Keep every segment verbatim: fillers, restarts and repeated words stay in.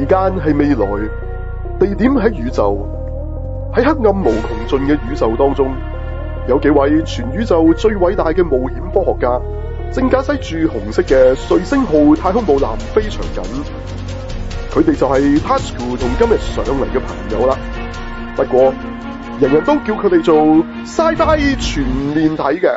間係未來，地點喺宇宙，喺黑暗無窮盡嘅宇宙當中，有幾位全宇宙最偉大嘅冒險科學家，正駕駛住紅色嘅瑞星號太空母艦非常緊。佢哋就係 Tasuku 同今日上嚟嘅朋友啦。不過，人人都叫佢哋做 Sci-Fi 全面睇嘅。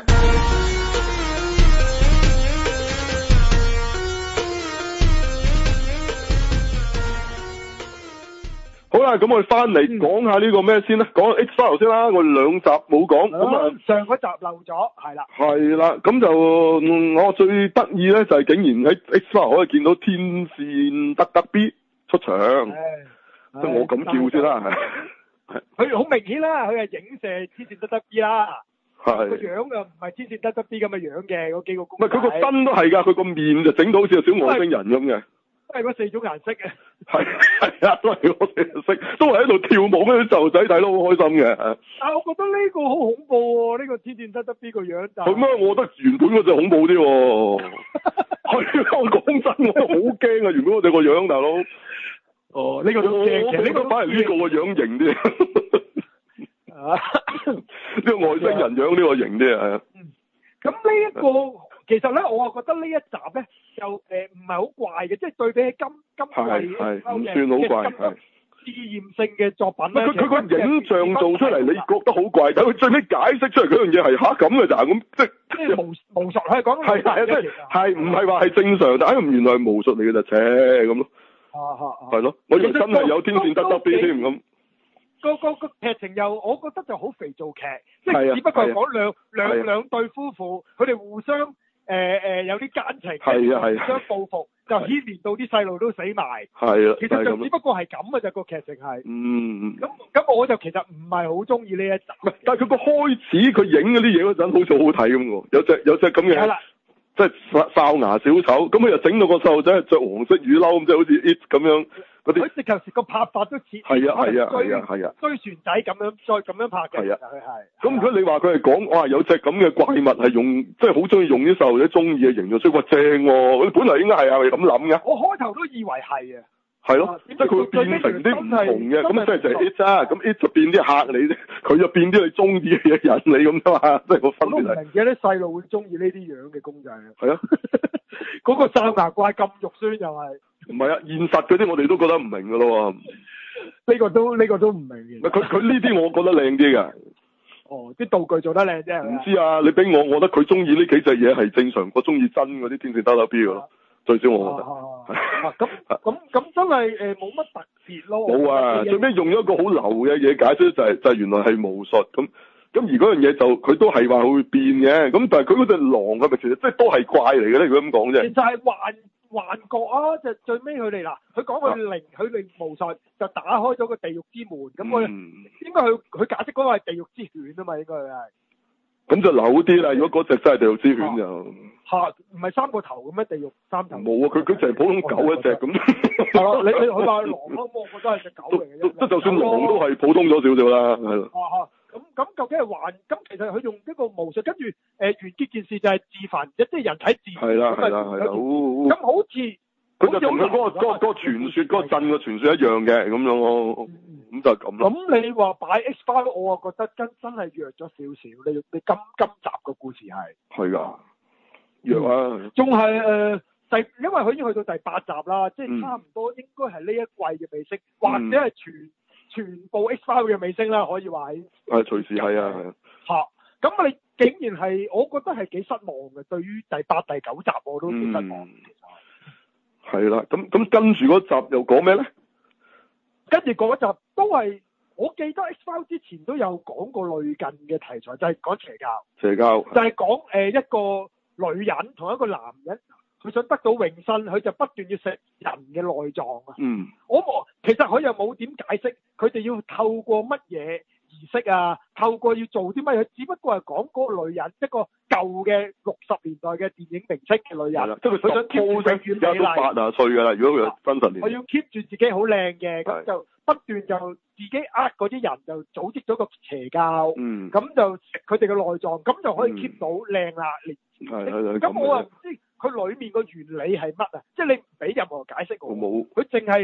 好啦，咁我哋翻嚟講下呢個咩先啦，講 X-Files 先啦，我哋兩集冇講，咁啊上嗰集漏咗，係啦， 係啦，咁就、嗯、我最得意咧就係、是、竟然喺 X-Files 可以見到天線得得 B 出場，即係我咁叫先啦，係， 佢好明顯啦，佢係影射天線得得 B 啦， 係， 個樣又唔係天線得得 B 咁嘅樣嘅，嗰幾個公仔， 唔係佢個身都係㗎，佢個面就整到好似小外星人咁嘅。 都係嗰四種顏色嘅， 係係啊，都係嗰四種顏色，都係喺度跳舞嗰啲細路仔睇得好開心嘅。 但係我覺得呢個好恐怖喎，呢、呢個天線得得 B 個樣就係咩？我覺得原本嗰隻恐怖啲喎。係我講真，我都好驚啊！原本我哋個樣，大佬。 哦，呢、呢個都驚嘅，呢個反而呢個個樣型啲。呢個外星人樣呢個型啲啊。 咁呢一個其實咧，我啊覺得呢一集咧就誒唔係好怪嘅，即係對比起今今季係係唔算好怪，係試驗性嘅作品咧。 佢佢個影像做出嚟，你覺得好怪，但係佢最尾解釋出嚟嗰樣嘢係嚇咁嘅咋咁，即係即係巫巫術，係講係係啊，即係係唔係話係正常，但係原來係巫術嚟嘅就扯咁咯。 啊啊啊！ 係咯，我以為真係有天線得得 B 添咁。個個個劇情又，我覺得就好肥皂劇，即係只不過係講兩兩兩對夫婦，佢哋互相誒誒有啲奸情， 係啊係互相報復，就牽連到啲細路都死埋。 係啊， 其實就只不過係咁嘅啫，個劇情係。 嗯。咁咁我就其實唔係好中意呢一集。 唔係，但係佢個開始佢影嗰啲嘢嗰陣，好似好好睇咁喎，有隻有隻咁嘅。係啦。即係哨牙小丑，咁佢又整到個細路仔係着黃色雨褸，咁即係好似 It 咁樣嗰啲。佢直頭個拍法都似。係啊係啊係啊係啊。追船仔咁樣再咁樣拍嘅。係啊。佢係。咁如果你話佢係講，哇有隻咁嘅怪物係用，即係好中意用啲細路仔中意嘅形容，所以話正喎。佢本來應該係係咪咁諗嘅？我開頭都以為係啊。係咯，即係佢會變成啲唔同嘅，咁即係就係 It 啫，咁 It 就變啲嚇你啫，佢就變啲你中意嘅嘢引你咁啫嘛，即係個分別係。我都唔明嘅，啲細路會中意呢啲樣嘅公仔啊。係啊，嗰個哨牙怪咁肉酸又係。唔係啊，現實嗰啲我哋都覺得唔明㗎咯喎。呢個都呢個都唔明嘅。佢佢呢啲我覺得靚啲㗎。哦，啲道具做得靚啫。唔知啊，你俾我，我覺得佢中意呢幾隻嘢係正常，我中意真嗰啲天線得得 B 㗎咯。最少我覺得，啊咁咁咁真係誒冇乜特別咯。冇啊，最尾用咗一個好流嘅嘢解釋就係、是、就係、是、原來係巫術咁咁，而嗰樣嘢就佢都係話會變嘅，咁但係佢嗰隻狼係咪其實即係都係怪嚟嘅咧？如果咁講啫，其實係幻幻覺啊！就最尾佢哋嗱，佢講佢靈，佢靈巫術就打開咗個地獄之門，咁我、嗯、應該佢佢解釋嗰個係地獄之犬啊嘛，應該係。咁就扭啲啦！如果嗰隻真係地獄之犬就嚇，唔係三個頭咁咩？地獄三頭冇啊！佢佢就係普通狗一隻咁。係咯，你你佢話狼咯，我覺得係隻狗嚟嘅啫。即就算狼都係普通咗少少啦，係咯。咁咁究竟係幻？咁其實佢用一個巫術，跟住誒完結件事就係自焚，即係人體自焚。係啦係啦係啦，咁好似佢就同佢嗰個嗰個嗰個傳説嗰個鎮嘅傳説一樣嘅咁樣咯。咁就係咁咯。咁你話擺 X-Files，我啊覺得真真係弱咗少少。你你今今集個故事係係㗎，弱啊！仲係誒第，因為佢已經去到第八集啦，即係差唔多應該係呢一季嘅尾聲，或者係全全部 X-Files 嘅尾聲啦，可以話係。係隨時係啊係啊。嚇！咁你竟然係，我覺得係幾失望嘅。對於第八、第九集我都幾失望。係啦，咁咁跟住嗰集又講咩咧？跟住嗰集都係，我記得 X-Files 之前都有講過類近嘅題材，就係、是、講邪教。邪教就係講誒一個女人同一個男人，佢想得到永生，佢就不斷要食人嘅內臟啊。嗯。我冇，其實佢又冇點解釋，佢哋要透過乜嘢儀式啊？透過要做啲乜嘢？只不過係講嗰個女人，一個舊嘅六十年代嘅電影明星嘅女人，即係佢想 keep 住永遠美麗。八啊歲㗎啦，如果佢有真實年。佢要 keep 住自己好靚嘅，咁就不斷就自己呃嗰啲人，就組織咗個邪教。嗯。咁就食佢哋嘅內臟，咁就可以 keep 到靚啦。係係係。咁我又唔知佢裡面個原理係乜啊？即係你唔俾任何解釋我。冇。佢淨係。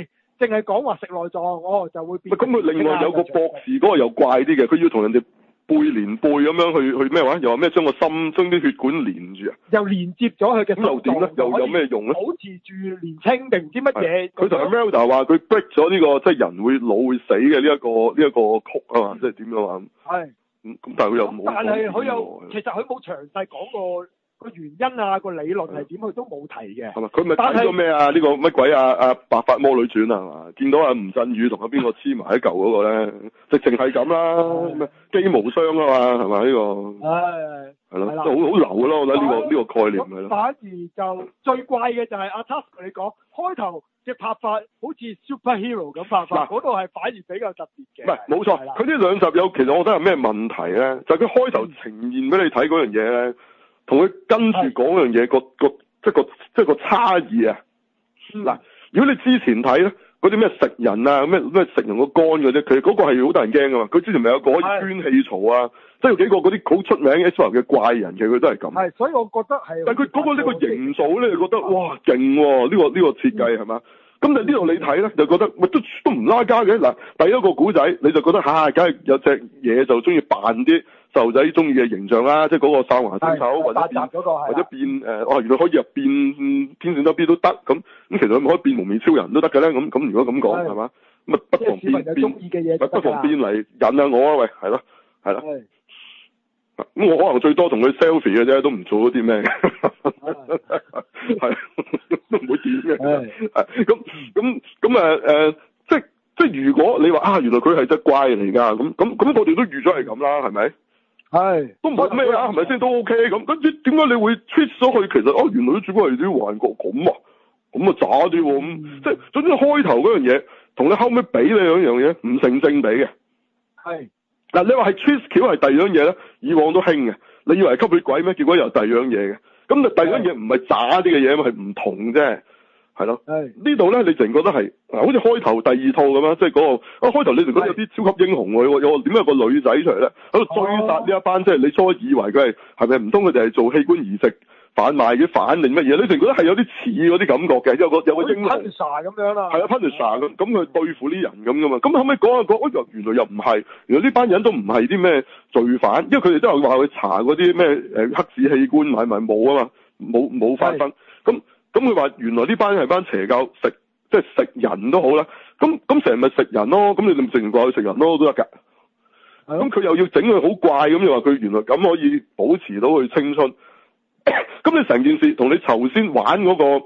淨係講話食內臟，哦就會變。 咁佢另外有個博士嗰個又怪啲嘅，佢要同人哋背連背咁樣去去咩話？又話咩將個心將啲血管連住啊？ 又連接咗佢嘅心臟。 咁又點咧？又有咩用咧？ 保持住年輕定唔知乜嘢？ 佢同阿 Melda 話佢 break 咗呢個即係人會老會死嘅呢一個呢一個曲啊嘛，即係點樣話？係。咁咁但係佢又冇。但係佢又其實佢冇詳細講過。個原因啊，個理論係點，佢都冇提嘅。係嘛？佢咪睇咗咩啊？呢個乜鬼啊？啊白髮魔女傳啊嘛？見到阿吳鎮宇同阿邊個黐埋一嚿嗰個咧，直情係咁啦。咩機無雙啊嘛？係咪呢個？係係咯，都好好流嘅咯。我覺得呢個呢個概念係咯。反而就最怪嘅就係阿 Tasuku 你講開頭嘅拍法好似 superhero 咁拍法，嗰度係反而比較特別嘅。唔係冇錯，佢呢兩集有其實我覺得有咩問題咧？就係佢開頭呈現俾你睇嗰樣嘢咧。同佢跟住講樣嘢，個個即係個即係個差異啊！嗱、嗯，如果你之前睇咧，嗰啲咩食人啊，咩咩食人個肝嗰啲，其實嗰個係好得人驚噶嘛。佢之前咪有個可以捐氣槽啊，即係有幾個嗰啲好出名 X-Men 嘅怪人嘅，佢都係咁。係，所以我覺得係。但係佢嗰個呢個形數咧，就覺得哇勁喎！呢、呢個呢、呢個設計係嘛？咁但係呢度你睇咧，就覺得喂都都唔拉家嘅。嗱，第一個古仔你就覺得嚇，梗、啊、係有隻嘢就中意扮啲細路仔中意嘅形象啦，即係嗰個哨牙小丑或者變、那個、或者變誒、呃，哦原來可以入變天線得 B 都得咁，咁其實佢咪可以變蒙面超人都得嘅咧，咁咁如果咁講係嘛，咁啊不妨變變，不妨變嚟引下我啊喂，係咯係咯，咁我可能最多同佢 selfie 嘅啫，都唔做嗰啲咩，係都唔會點嘅，咁咁咁誒誒，即係即係如果你話啊原來佢係隻怪嚟㗎，咁咁咁我哋都預咗係咁啦，係咪？係，都冇咩啊，係咪先都 OK 咁？跟住點解你會 twist 咗佢？其實哦，原來都只不過係啲幻覺咁啊，咁啊渣啲喎，咁、嗯、即係總之開頭嗰樣嘢同你後尾比你兩樣嘢唔成正比嘅。係，嗱你話係 twist 橋係第二樣嘢咧，以往都興嘅。你以為吸血鬼咩？結果又係第二樣嘢嘅。咁就第二樣嘢唔係渣啲嘅嘢嘛，係唔同啫。係咯，呢度咧你淨覺得係，好似開頭第二套咁樣，即係嗰個，啊開頭你哋覺得有啲超級英雄喎，有點解有個女仔出嚟咧，喺度追殺呢一班，即係你初以為佢係係咪唔通佢哋係做器官移植販賣嘅販定乜嘢？你淨覺得係有啲似嗰啲感覺嘅，有個有個英雄，Punisher 咁樣啦，係啊 Punisher 咁，咁佢對付啲人咁噶嘛，咁後尾講下講，哦原來又唔係，原來呢班人都唔係啲咩罪犯，因為佢哋都有話去查嗰啲咩誒黑市器官買賣冇啊嘛，冇冇發生，咁。咁佢話原來呢班係班邪教食，即係食人都好啦。咁咁成日咪食人咯。咁你咪成日掛去食人咯都得㗎。咁佢又要整佢好怪咁，又話佢原來咁可以保持到佢青春。咁你成件事同你頭先玩嗰個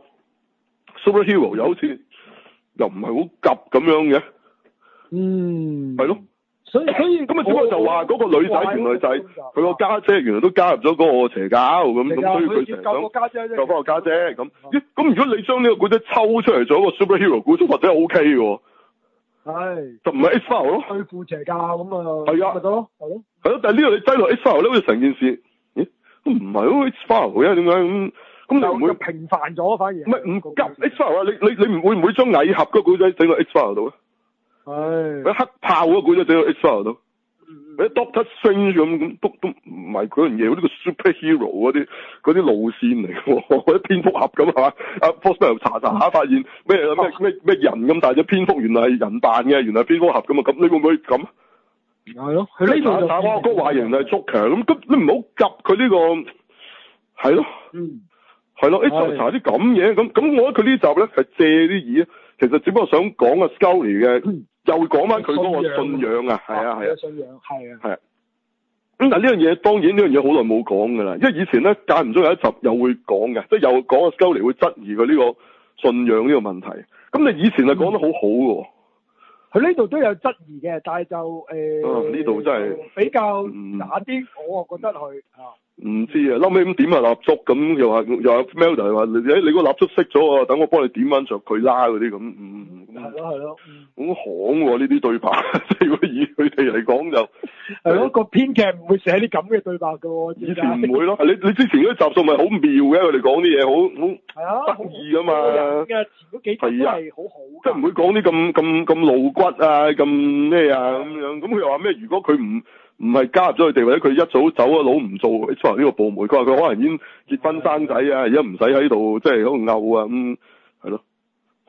superhero 又好似又唔係好夾咁樣嘅。嗯。係咯。所以所以咁啊，只不過就話嗰個女仔原來就係佢個家姐，原來都加入咗嗰個邪教咁，咁所以佢成日想救翻個家姐咁。咦？咁如果你將呢個古仔抽出嚟做一個 superhero 古仔，或者 OK 嘅，係就唔係 X-Files 咯，對付邪教咁啊，係啊，咪得咯，係咯，係咯。但係呢度你擠落 X-Files 咧，好似成件事，咦？都唔係好 X-Files 嘅，點解咁？咁你唔會平凡咗反而？唔係唔急 X-Files 啊！你你你唔會唔會將蟻俠嗰古仔整個 X-Files 度咧？係，俾黑豹嗰個都整到 X-Files 度，俾 Doctor Strange 咁咁都都唔係嗰樣嘢，呢個 superhero 嗰啲嗰啲路線嚟喎，或者蝙蝠俠咁係嘛？阿 Foster 查查下發現咩咩咩咩人咁大隻蝙蝠，原來係人扮嘅，原來係蝙蝠俠咁啊！咁你會唔會咁？係咯，佢呢度就查哇，個壞人係捉強咁，咁你唔好夾佢呢個係咯，嗯，係咯，誒查啲咁嘢咁咁，我覺得佢呢集咧係借啲意啊，其實只不過想講阿 Scully 嘅。又講翻佢嗰個信仰啊，係啊係啊，信仰係啊係啊。咁但係呢樣嘢當然呢樣嘢好耐冇講㗎啦，因為以前咧間唔中有一集又會講嘅，即係又講阿 Scully 會質疑佢呢個信仰呢個問題。咁你以前係講得好好嘅喎。佢呢度都有質疑嘅，但係就誒呢度真係比較渣啲，我啊覺得佢啊。唔知啊，後尾咁點下蠟燭咁，又話又話 Melda 話你你個蠟燭熄咗啊，等我幫你點翻着佢啦嗰啲咁，嗯，係咯係咯，好行喎呢啲對白，即係如果以佢哋嚟講就係咯，個編劇唔會寫啲咁嘅對白噶喎，以前唔會咯，你你之前嗰啲集數咪好妙嘅，佢哋講啲嘢好好得意噶嘛，前嗰幾集都係好好，即係唔會講啲咁咁咁露骨啊，咁咩啊咁樣，咁佢又話咩？如果佢唔唔係加入咗佢哋，或者佢一早走咗佬唔做 X-Files 呢個部門，佢話佢可能已經結婚生仔啊，而家唔使喺度即係喺度漚啊咁，係咯，即係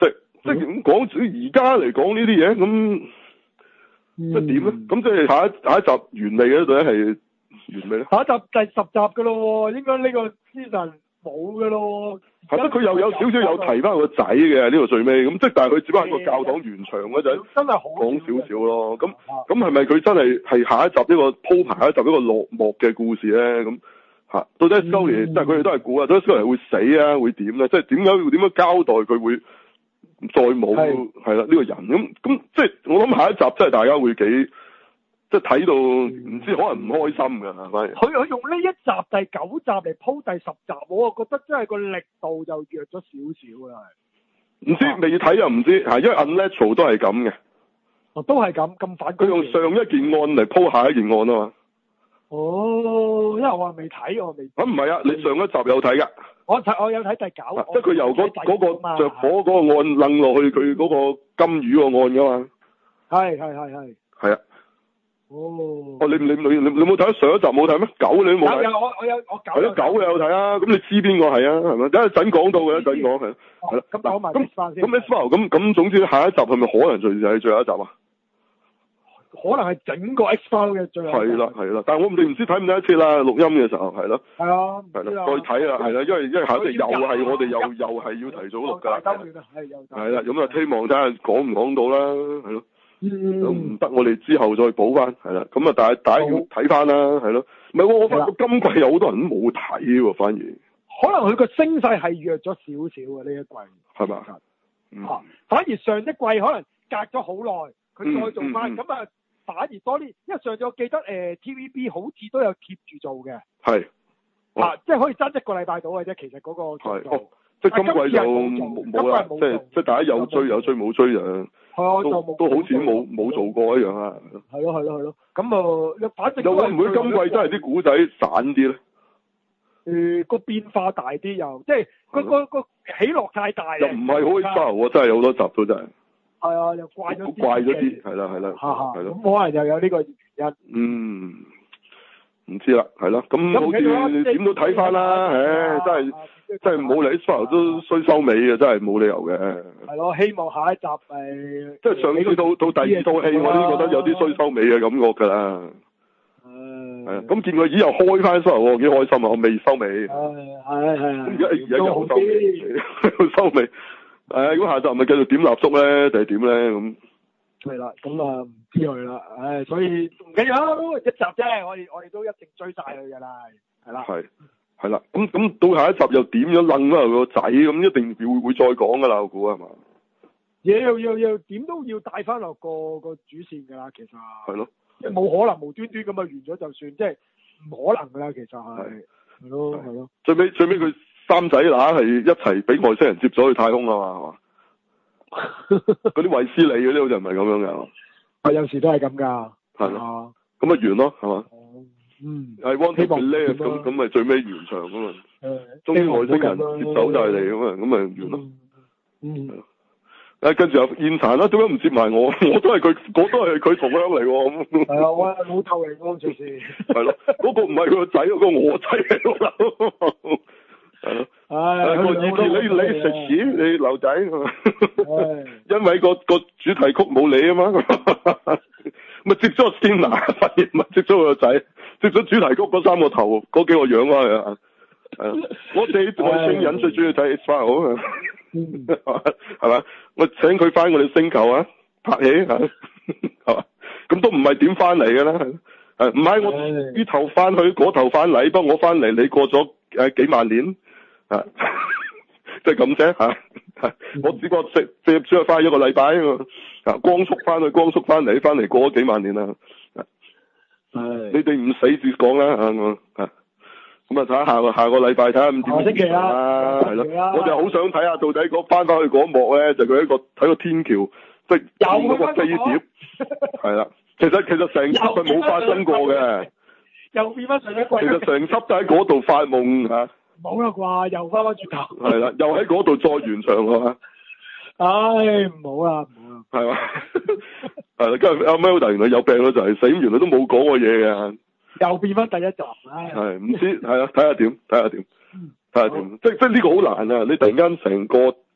即係咁講，而家嚟講呢啲嘢咁，即係點咧？咁即係下一下一集完未嘅到底係完未咧？ 下一集第十集噶咯，應該呢個 season 冇噶咯。 係咯，佢又有少少有提翻個仔嘅呢個最尾，咁即係但係佢只不過喺個教堂完場嗰陣， 真係好講少少咯。咁咁係咪佢真係係下一集呢個鋪排下一集呢個落幕嘅故事咧？咁吓到底 Scully 即係佢哋都係估啊，到底 Scully 會死啊？會點咧？即係點解會點樣交代佢會再冇係啦呢個人？咁咁即係我諗下一集真係大家會幾即係睇到唔知可能唔開心㗎，係咪？ 佢佢用呢一集第九集嚟鋪第十集，我啊覺得真係個力度就弱咗少少啦。 唔知未睇又唔知，係因為 Unnatural 都係咁嘅。 哦，都係咁咁反。佢用上一件案嚟鋪下一件案啊嘛。 哦，因為我未睇，我未。啊唔係啊，你上一集有睇㗎。 我睇我有睇第九。即係佢由嗰嗰個着火嗰個案掕落去佢嗰個金魚個案㗎嘛。 係係係係。係啊。哦。哦， 你你你你你冇睇上一集冇睇咩？九你都冇睇。 有有我我有我九。 係咯，九你有睇啊？咁你知邊個係啊？係咪？等一陣講到嘅，一陣講係。係啦。 咁講埋咁咁 X-Files 咁咁總之下一集係咪可能隨時係最後一集啊？ 可能係整個 X-Files 嘅最後。係啦係啦，但係我哋唔知睇唔睇得切啦，錄音嘅時候係咯。 係啊。 係啦，再睇啦，係啦，因為因為下一集又係我哋又又係要提早錄㗎。係啦，咁啊希望睇下講唔講到啦，係咯。嗯。咁唔得，我哋之後再補翻，係啦。咁啊，但係大家要睇翻啦，係咯。唔係喎，我發覺今季有好多人都冇睇喎，反而。可能佢個聲勢係弱咗少少啊，呢一季。係嘛？ 嗯。 反而上一季可能隔咗好耐，佢再做翻，咁啊。反而多啲，因為上次我記得誒、呃、T V B 好似都有貼住做嘅， 係， 啊，即係可以爭一個禮拜到嘅啫。其實嗰個係， 哦，即係今季就冇冇啦，即係即係大家有追有追冇追就，係都都好似冇冇做過一樣啊。 係咯係咯係咯，咁啊，反正又會唔會今季真係啲古仔散啲咧？ 誒，個變化大啲又，即係個個個起落太大。又唔係好 X-Files 喎，真係好多集都真係。 係啊，又怪咗啲， 怪咗啲，係啦係啦，係咯。 咁可能又有呢個原因。 嗯，唔知啦，係咯。咁好似點都睇翻啦，唉，真係真係冇理 X-Files 都衰收尾嘅，真係冇理由嘅。 係咯，希望下一集誒， 即係上次到到第二套戲，我都覺得有啲衰收尾嘅感覺㗎啦。係啊，咁見佢以後開翻 X-Files，我幾開心啊！我未收尾。係係係。咁而家而家又收尾，收尾。誒，如果下集咪繼續點蠟燭咧，定係點咧咁？ 係啦，咁啊唔知佢啦，唉，所以唔緊要，一集啫，我哋我哋都一定追晒佢噶啦，係啦。係係啦，咁咁到下一集又點樣楞翻個仔咁，一定會會再講噶啦，我估係嘛？嘢要要要點都要帶翻落個個主線噶啦，其實。係咯。即係冇可能無端端咁啊完咗就算，即係唔可能噶啦，其實係。係咯係咯。最尾最尾佢。三仔乸係一齊俾外星人接咗去太空啊嘛，係嘛？嗰啲衛斯理嗰啲好似唔係咁樣嘅。啊，有時都係咁㗎。係咯。咁咪完咯，係嘛？嗯。係 Want to Believe 咁咁咪最尾完場㗎嘛。誒。終於外星人接走晒你咁啊，咁咪完咯。嗯。誒，跟住又現殘啦，點解唔接埋我？我都係佢，我都係佢同鄉嚟喎。咁。係啊，我係老豆嚟㗎，隨時。係咯，嗰個唔係佢個仔，嗰個我仔嚟喎。係咯，唉，個意見你你食屎，你流仔，因為個個主題曲冇你啊嘛，咪接咗先拿，發現咪接咗佢個仔，接咗主題曲嗰三個頭，嗰幾個樣啊，係我哋外星人最中意睇 X-Files 啊，係嘛，我請佢翻我哋星球啊，拍戲係嘛，咁都唔係點翻嚟嘅啦，誒，唔係我呢頭翻去，嗰頭翻嚟，不過我翻嚟，你過咗誒幾萬年。啊，即係咁啫吓，我只不過食借咗翻一個禮拜啊，光速翻去，光速翻嚟，翻嚟過咗幾萬年啦。係，你哋唔死住講啦吓我，啊，咁啊睇下下個下個禮拜睇下五點星期啦，係咯，我就好想睇下到底嗰翻翻去嗰一幕咧，就佢一個睇個天橋，即係有嗰個飛碟，係啦，其實其實成輯佢冇發生過嘅，又變翻上一季，其實成輯都喺嗰度發夢吓。冇啦啩，又翻返轉頭。係啦，又喺嗰度再完場係嘛？唉，唔好啦，唔好啦。係嘛？係啦，跟住阿 Melda 原來有病咯，就係死，原來都冇講過嘢嘅。又變翻第一集，唉。係唔知係啊？睇下點，睇下點，睇下點。即即呢個好難啊！你突然間成個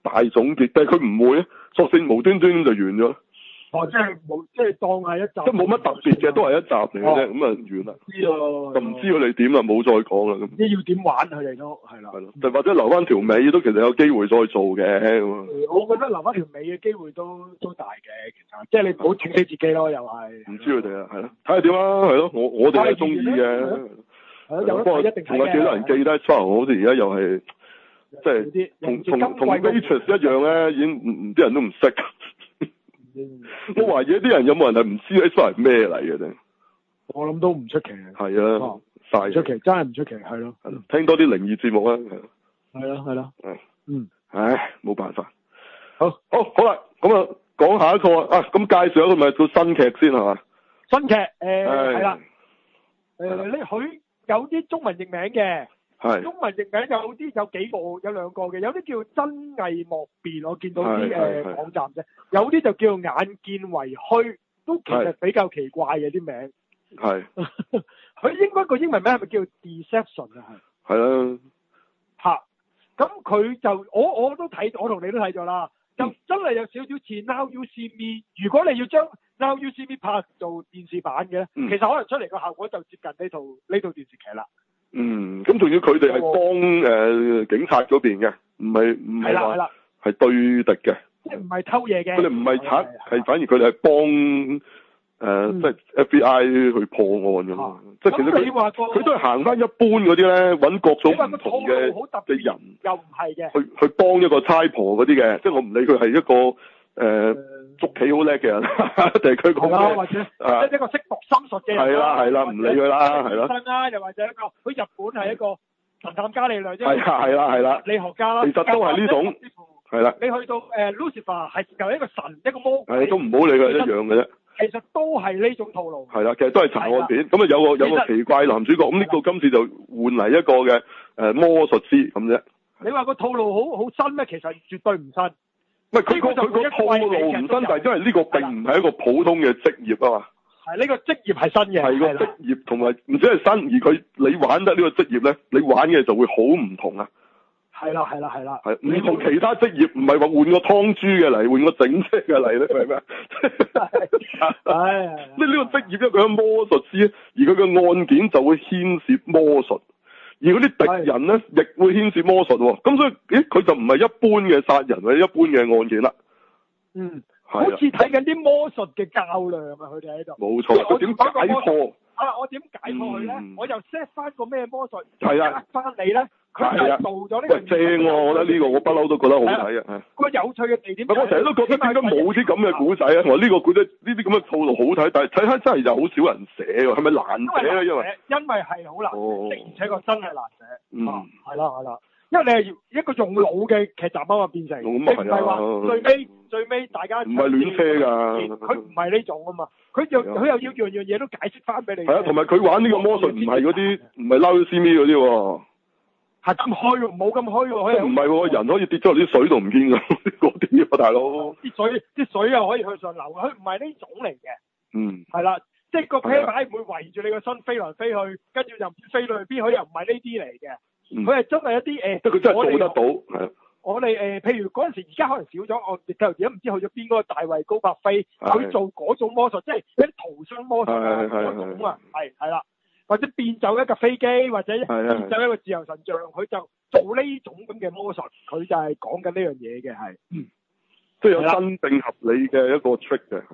大總結，但係佢唔會啊，索性無端端就完咗。 哦，即係冇，即係當係一集， 即係冇乜特別嘅，都係一集嚟嘅啫，咁啊完啦。 知咯， 就唔知佢哋點啦，冇再講啦咁。 即係要點玩佢哋都係啦。係咯， 就或者留翻條尾都其實有機會再做嘅咁啊。 我覺得留翻條尾嘅機會都都大嘅，其實即係你唔好整死自己咯，又係。唔知佢哋啊，係咯，睇下點啦，係咯，我我哋係中意嘅。係有得睇一定睇嘅。仲有幾多人記得 Sparrow 好似而家又係即係同同同 Matrix 一樣咧，已經唔唔啲人都唔識。我懷疑啲人有冇人係唔知 X-Files 係咩嚟嘅啫？ 我諗都唔出奇嘅。係啊，晒出奇，真係唔出奇，係咯。 聽多啲靈異節目啊， 係咯，係咯。嗯。 唉，冇辦法。好，好，好啦，咁啊，講下一個啊，咁介紹一個咪叫新劇先係嘛？ 新劇誒係啦，誒你佢有啲中文譯名嘅。中文譯名有啲有幾個有兩個嘅，有啲叫真偽莫辨，我見到啲誒網站啫，有啲就叫眼見為虛，都其實比較奇怪嘅啲名。係，佢應該個英文名係咪叫 Deception 啊？係。係啦。嚇！咁佢就我我都睇，我同你都睇咗啦，就真係有少少似 Now You See Me。如果你要將 Now You See Me 拍做電視版嘅，嗯、其實可能出嚟個效果就接近呢套呢套電視劇啦。嗯， 咁仲要佢哋係幫誒、呃、警察嗰邊嘅，唔係唔係話係對敵嘅， 即係唔係偷嘢嘅。 佢哋唔係賊，係反而佢哋係幫誒即係 F B I 去破案㗎嘛。即係其實佢佢都係行翻一般嗰啲咧，揾各種唔同嘅嘅人， 又唔係嘅， 去去幫一個差婆嗰啲嘅，即係我唔理佢係一個誒。呃捉棋好叻嘅人，定係佢講嘅， 或者即係一個識讀心術嘅人， 係啦係啦，唔理佢啦，係咯。 醫生啦，又或者一個，佢日本係一個神探伽利略啫。 係啊係啦係啦， 理學家啦。 其實都係呢種，係啦。 你去到誒 Lucifer 係又係一個神，一個魔鬼。 係都唔好理佢，一樣嘅啫。 其實都係呢種套路。 係啦，其實都係查案片。咁啊有個有個奇怪男主角，咁呢個今次就換嚟一個嘅誒魔術師咁啫。你話個套路好好新咩？其實絕對唔新。 唔係佢個佢個套路唔新，但係因為呢個並唔係一個普通嘅職業啊嘛。係呢個職業係新嘅。 係個職業同埋唔止係新，而佢你玩得呢個職業咧，你玩嘅就會好唔同啊。 係啦係啦係啦。 係唔同其他職業，唔係話換個湯豬嘅嚟，換個整車嘅嚟咧，係咪啊？係。呢呢個職業因為佢係魔術師，而佢嘅案件就會牽涉魔術。而嗰啲敵人咧，亦會牽涉魔術喎、哦，咁所以，咦，佢就唔係一般嘅殺人或者一般嘅案件啦。嗯， 好似睇緊啲魔術嘅較量啊！佢哋喺度。 冇錯，佢點解破？ 啊，我點解破佢咧？我又 set 翻個咩魔術？ 係啊， 翻你咧，佢係做咗呢個。 正喎、啊，我覺得呢個我不嬲都覺得好睇啊！ 個有趣嘅地點。 我成日都覺得點解冇啲咁嘅古仔啊？我呢個古仔呢啲咁嘅套路好睇，但係睇下真係就好少人寫喎，係咪難寫咧？因為因為係好難寫， 哦、 而且個真係難寫。 嗯， 係啦係啦，因為你係一個用腦嘅劇集啊嘛，變成。 咁啊係啊。最尾最尾大家。 唔係亂車㗎。 佢唔係呢種啊嘛，佢又佢又要樣樣嘢都解釋翻俾你。 係啊，同埋佢玩呢個魔術唔係嗰啲，唔係撈咗 C M 嗰啲喎。 係咁虛喎，冇咁虛喎，可以。 唔係喎，人可以跌咗落啲水度唔見㗎，嗰啲喎，大佬。 啲水啲水又可以向上流，佢唔係呢種嚟嘅。 嗯。係啦，即係個啤牌唔會圍住你個身飛來飛去，跟住又唔知飛到去邊，佢又唔係呢啲嚟嘅。佢係真係一啲誒。 即係佢真係做得到，係。 我哋誒，譬如嗰陣時，而家可能少咗，我亦就而家唔知去咗邊嗰個大衛高柏飛，佢做嗰種魔術，即係一啲逃生魔術啊嗰種啊，係係啦。或者變走一架飛機，或者變走一個自由神像，佢就做呢種咁嘅魔術，佢就係講緊呢樣嘢嘅，係， 即係有真正合理嘅一個 trick 嘅。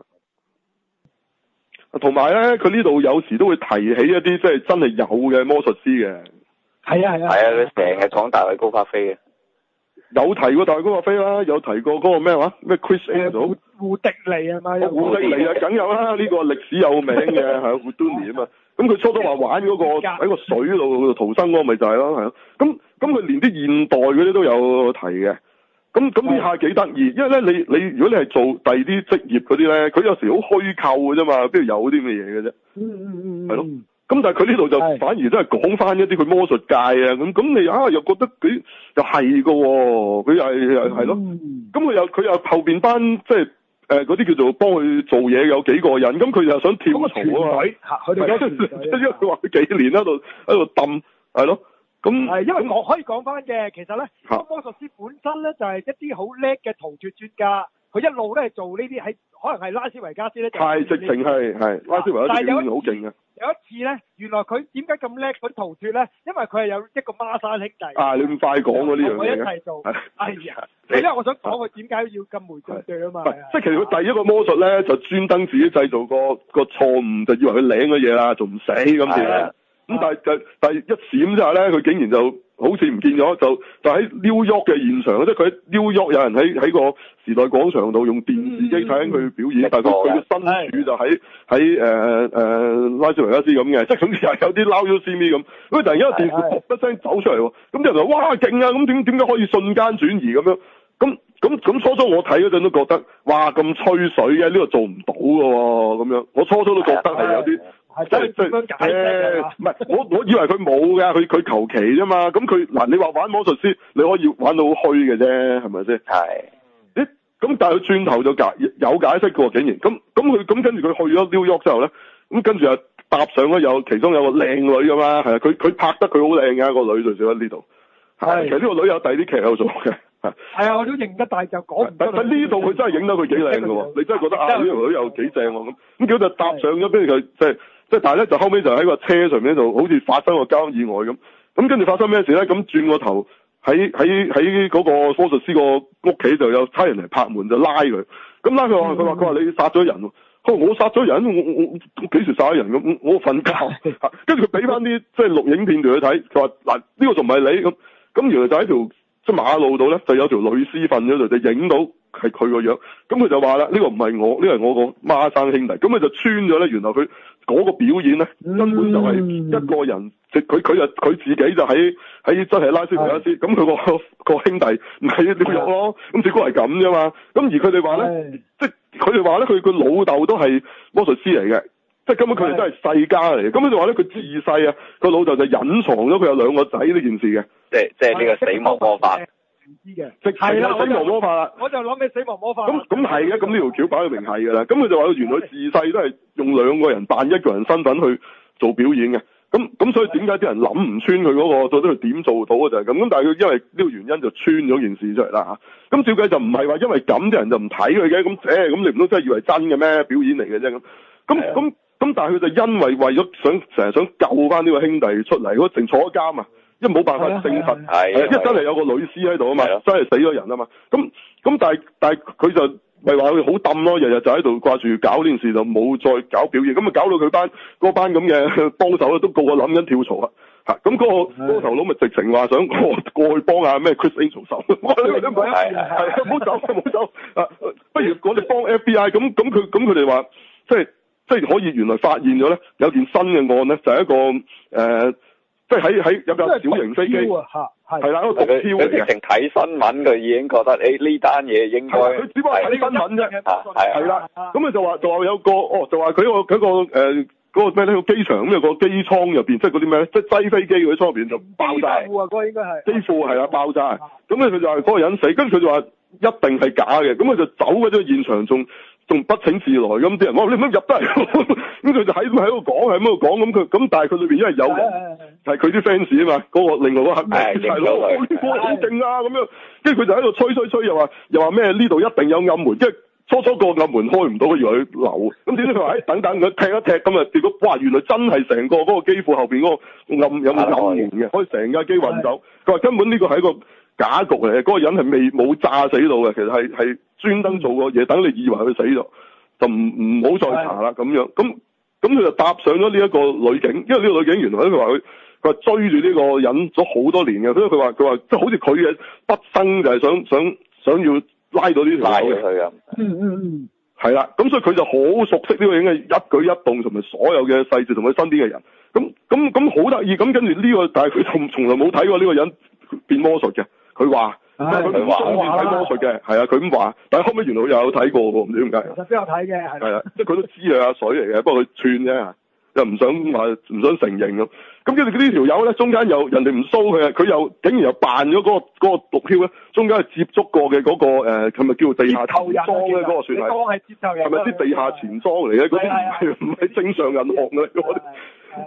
同埋咧，佢呢度有時都會提起一啲即係真係有嘅魔術師嘅。 係啊係啊。係啊，佢成日講大衛高柏飛嘅。有提過大衛高柏飛啦，有提過嗰個咩話咩 Chris Angel 胡迪尼啊嘛，胡迪尼啊，梗有啦，呢、這個歷史有名嘅係胡迪尼啊嘛。咁佢初初話玩嗰、那個喺個水度逃生嗰個咪就係咯，係咯。咁咁佢連啲現代嗰啲都有提嘅。咁咁呢下幾得意，因為咧你你如果你係做第二啲職業嗰啲咧，佢有時好虛構嘅啫嘛，邊度有啲咁嘅嘢嘅啫。嗯嗯嗯。係咯。咁但係佢呢度就反而都係講翻一啲佢魔術界啊，咁咁你啊又覺得佢又係噶喎，佢又係又係咯。咁佢又佢又後邊班即係誒嗰啲叫做幫佢做嘢有幾個人，咁佢又想跳槽啊嘛。佢哋即係因為佢話佢幾年喺度喺度揼，係咯。 咁係因為講可以講翻嘅，其實咧，魔術師本身咧就係一啲好叻嘅逃脫專家，佢一路都係做呢啲喺可能係拉斯維加斯咧， 係直情係係拉斯維加斯表現好勁嘅。 有一次咧，原來佢點解咁叻嗰啲逃脫咧？因為佢係有一個孖生兄弟。 啊！你咁快講嗰呢樣嘢嘅。我一齊做。哎呀！因為我想講佢點解要咁梅對對啊嘛。 即係其實佢第一個魔術咧，就專登自己製造個個錯誤，就以為佢領嘅嘢啦，仲唔死咁嘅。咁但係就但係一閃之下咧，佢竟然就好似唔見咗，就就喺 New York 嘅現場，即係佢喺 New York 有人喺喺個時代廣場度用電視機睇緊佢表演，嗯、但係佢佢嘅身處就喺喺誒誒拉斯維加斯咁嘅，即係總之又有啲 Now You See Me咁。咁突然間個電視噗一聲走出嚟喎，咁啲人就話哇勁啊！咁點點解可以瞬間轉移咁樣？咁咁咁初初我睇嗰陣都覺得哇咁吹水嘅，呢、呢個做唔到㗎喎咁樣。我初初都覺得係有啲。即係即係誒，唔係我我以為佢冇㗎，佢佢求其啫嘛。咁佢嗱，你話玩魔術師，你可以玩到好虛嘅啫，係咪先？係。咦？咁但係佢轉頭就解有解釋嘅喎，竟然咁咁佢咁跟住佢去咗 New York之後咧，咁跟住又搭上咗有其中有個靚女㗎嘛，係啊，佢佢拍得佢好靚㗎個女最少喺呢度。係。其實呢個女有第二啲劇有做嘅。係啊，我都認得，但係就講唔。 但但呢度佢真係影得佢幾靚㗎喎，你真係覺得啊呢條女又幾正喎咁，咁佢就搭上咗，跟住佢即係。即係但係咧，就後尾就喺個車上面就好似發生個交通意外咁。咁跟住發生咩事咧？咁轉個頭喺喺喺嗰個魔術師個屋企就有差人嚟拍門就拉佢。咁拉佢話佢話佢話你殺咗人喎。佢話我殺咗人，我我我幾時殺咗人咁？我瞓覺。跟住佢俾翻啲即係錄影片段佢睇。佢話嗱呢個仲唔係你咁？咁原來就喺條即係馬路度咧，就有條女屍瞓咗度，就影到係佢個樣。咁佢就話啦：呢個唔係我，呢個係我個孖生兄弟。咁佢就穿咗咧，原來佢。嗰個表演咧，根本就係一個人，即佢佢就佢自己就喺喺真係拉斯維加斯，咁佢個個兄弟唔係紐約咯，咁只不過係咁啫嘛。咁而佢哋話咧，即係佢哋話咧，佢個老豆都係魔術師嚟嘅，即係根本佢哋都係世家嚟嘅。咁佢就話咧，佢自細啊，個老豆就隱藏咗佢有兩個仔呢件事嘅， 即係即係呢個死亡魔法。 唔知嘅， 即係啦，死亡魔法啦， 我就諗起死亡魔法。 咁咁係嘅，咁呢條橋擺到明係㗎啦。咁佢就話原來自細都係用兩個人扮一個人身份去做表演嘅。咁咁所以點解啲人諗唔穿佢嗰個，到底佢點做到嘅就係咁。咁但係佢因為呢個原因就穿咗件事出嚟啦嚇。咁照計就唔係話因為咁啲人就唔睇佢嘅。咁誒咁你唔通真係以為真嘅咩？表演嚟嘅啫咁。咁咁咁但係佢就因為為咗想成日想救翻呢個兄弟出嚟，嗰成坐咗監啊！因為冇辦法證實，係，因為真係有個女屍喺度啊嘛，真係死咗人啊嘛。咁咁但係但係佢就咪話佢好冧咯，日日就喺度掛住搞呢件事，就冇再搞表演。咁啊搞到佢班嗰班咁嘅幫手咧，都個個諗緊跳槽啊。嚇！咁嗰個嗰個頭佬咪直情話想過過去幫下咩 Chris Angel 手。我哋都唔係，係唔好走，唔好走啊！不如我哋幫 F B I。咁咁佢咁佢哋話，即係即係可以原來發現咗咧，有件新嘅案咧，就係一個誒。呃即係喺喺有架小型飛機，係啦，一個毒梟嚟嘅。佢直情睇新聞，佢已經覺得誒呢單嘢應該。佢只不過睇新聞啫，係啦。咁佢就話就話有個哦，就話佢個佢個誒嗰個咩咧？個機場咁有個機艙入邊，即係嗰啲咩咧？即係擠飛機嗰啲艙入邊就爆炸。機庫啊，嗰個應該係。機庫係啦，爆炸。咁咧佢就話嗰個人死，跟住佢就話一定係假嘅。咁佢就走嗰啲現場仲。仲不請自來咁啲人，我話你唔好入得嚟，咁佢就喺咁喺度講，喺咁度講，咁佢咁但係佢裏邊因為有人係佢啲 fans 啊嘛，嗰、嗰個另外嗰個黑係咯，呢個好勁啊咁樣，跟住佢就喺度吹吹吹，又話又話咩呢度一定有暗門，即係初初個暗門開唔到，佢以為佢流，咁點知佢話誒等等佢踢一踢咁啊，結果哇原來真係成個嗰個機庫後邊嗰個暗有冇暗門嘅，可以成架機運走，佢話根本呢個係一個假局嚟嘅，嗰、嗰個人係未冇炸死到嘅，其實係係專登做個嘢，等你以為佢死咗，就唔唔好再查啦咁樣。咁咁佢就搭上咗呢一個女警，因為呢個女警原來咧佢話佢佢話追住呢個人咗好多年嘅，所以佢話佢話即係好似佢嘅畢生就係想想想要拉到呢條友嘅。啊，嗯嗯嗯，係啦，咁所以佢就好熟悉呢個人嘅一舉一動同埋所有嘅細節同佢身邊嘅人。咁咁咁好得意，咁跟住呢個，但係佢從從來冇睇過呢個人變魔術嘅。佢話，佢唔中意睇魔術嘅，係啊，佢咁話，但係後尾原來佢又有睇過喎，唔知點解。其實都有睇嘅，係。係啊，即係佢都知係阿水嚟嘅，不過佢串啫，又唔想話唔想承認咁。咁跟住呢條友咧，中間有人哋唔騷佢啊，佢又竟然又扮咗嗰個嗰個毒梟咧，中間係接觸過嘅嗰個誒，係咪叫做地下錢莊咧？嗰個算係。當係接受人。係咪啲地下錢莊嚟嘅？嗰啲唔係唔係正常銀行嘅嗰啲。係啊。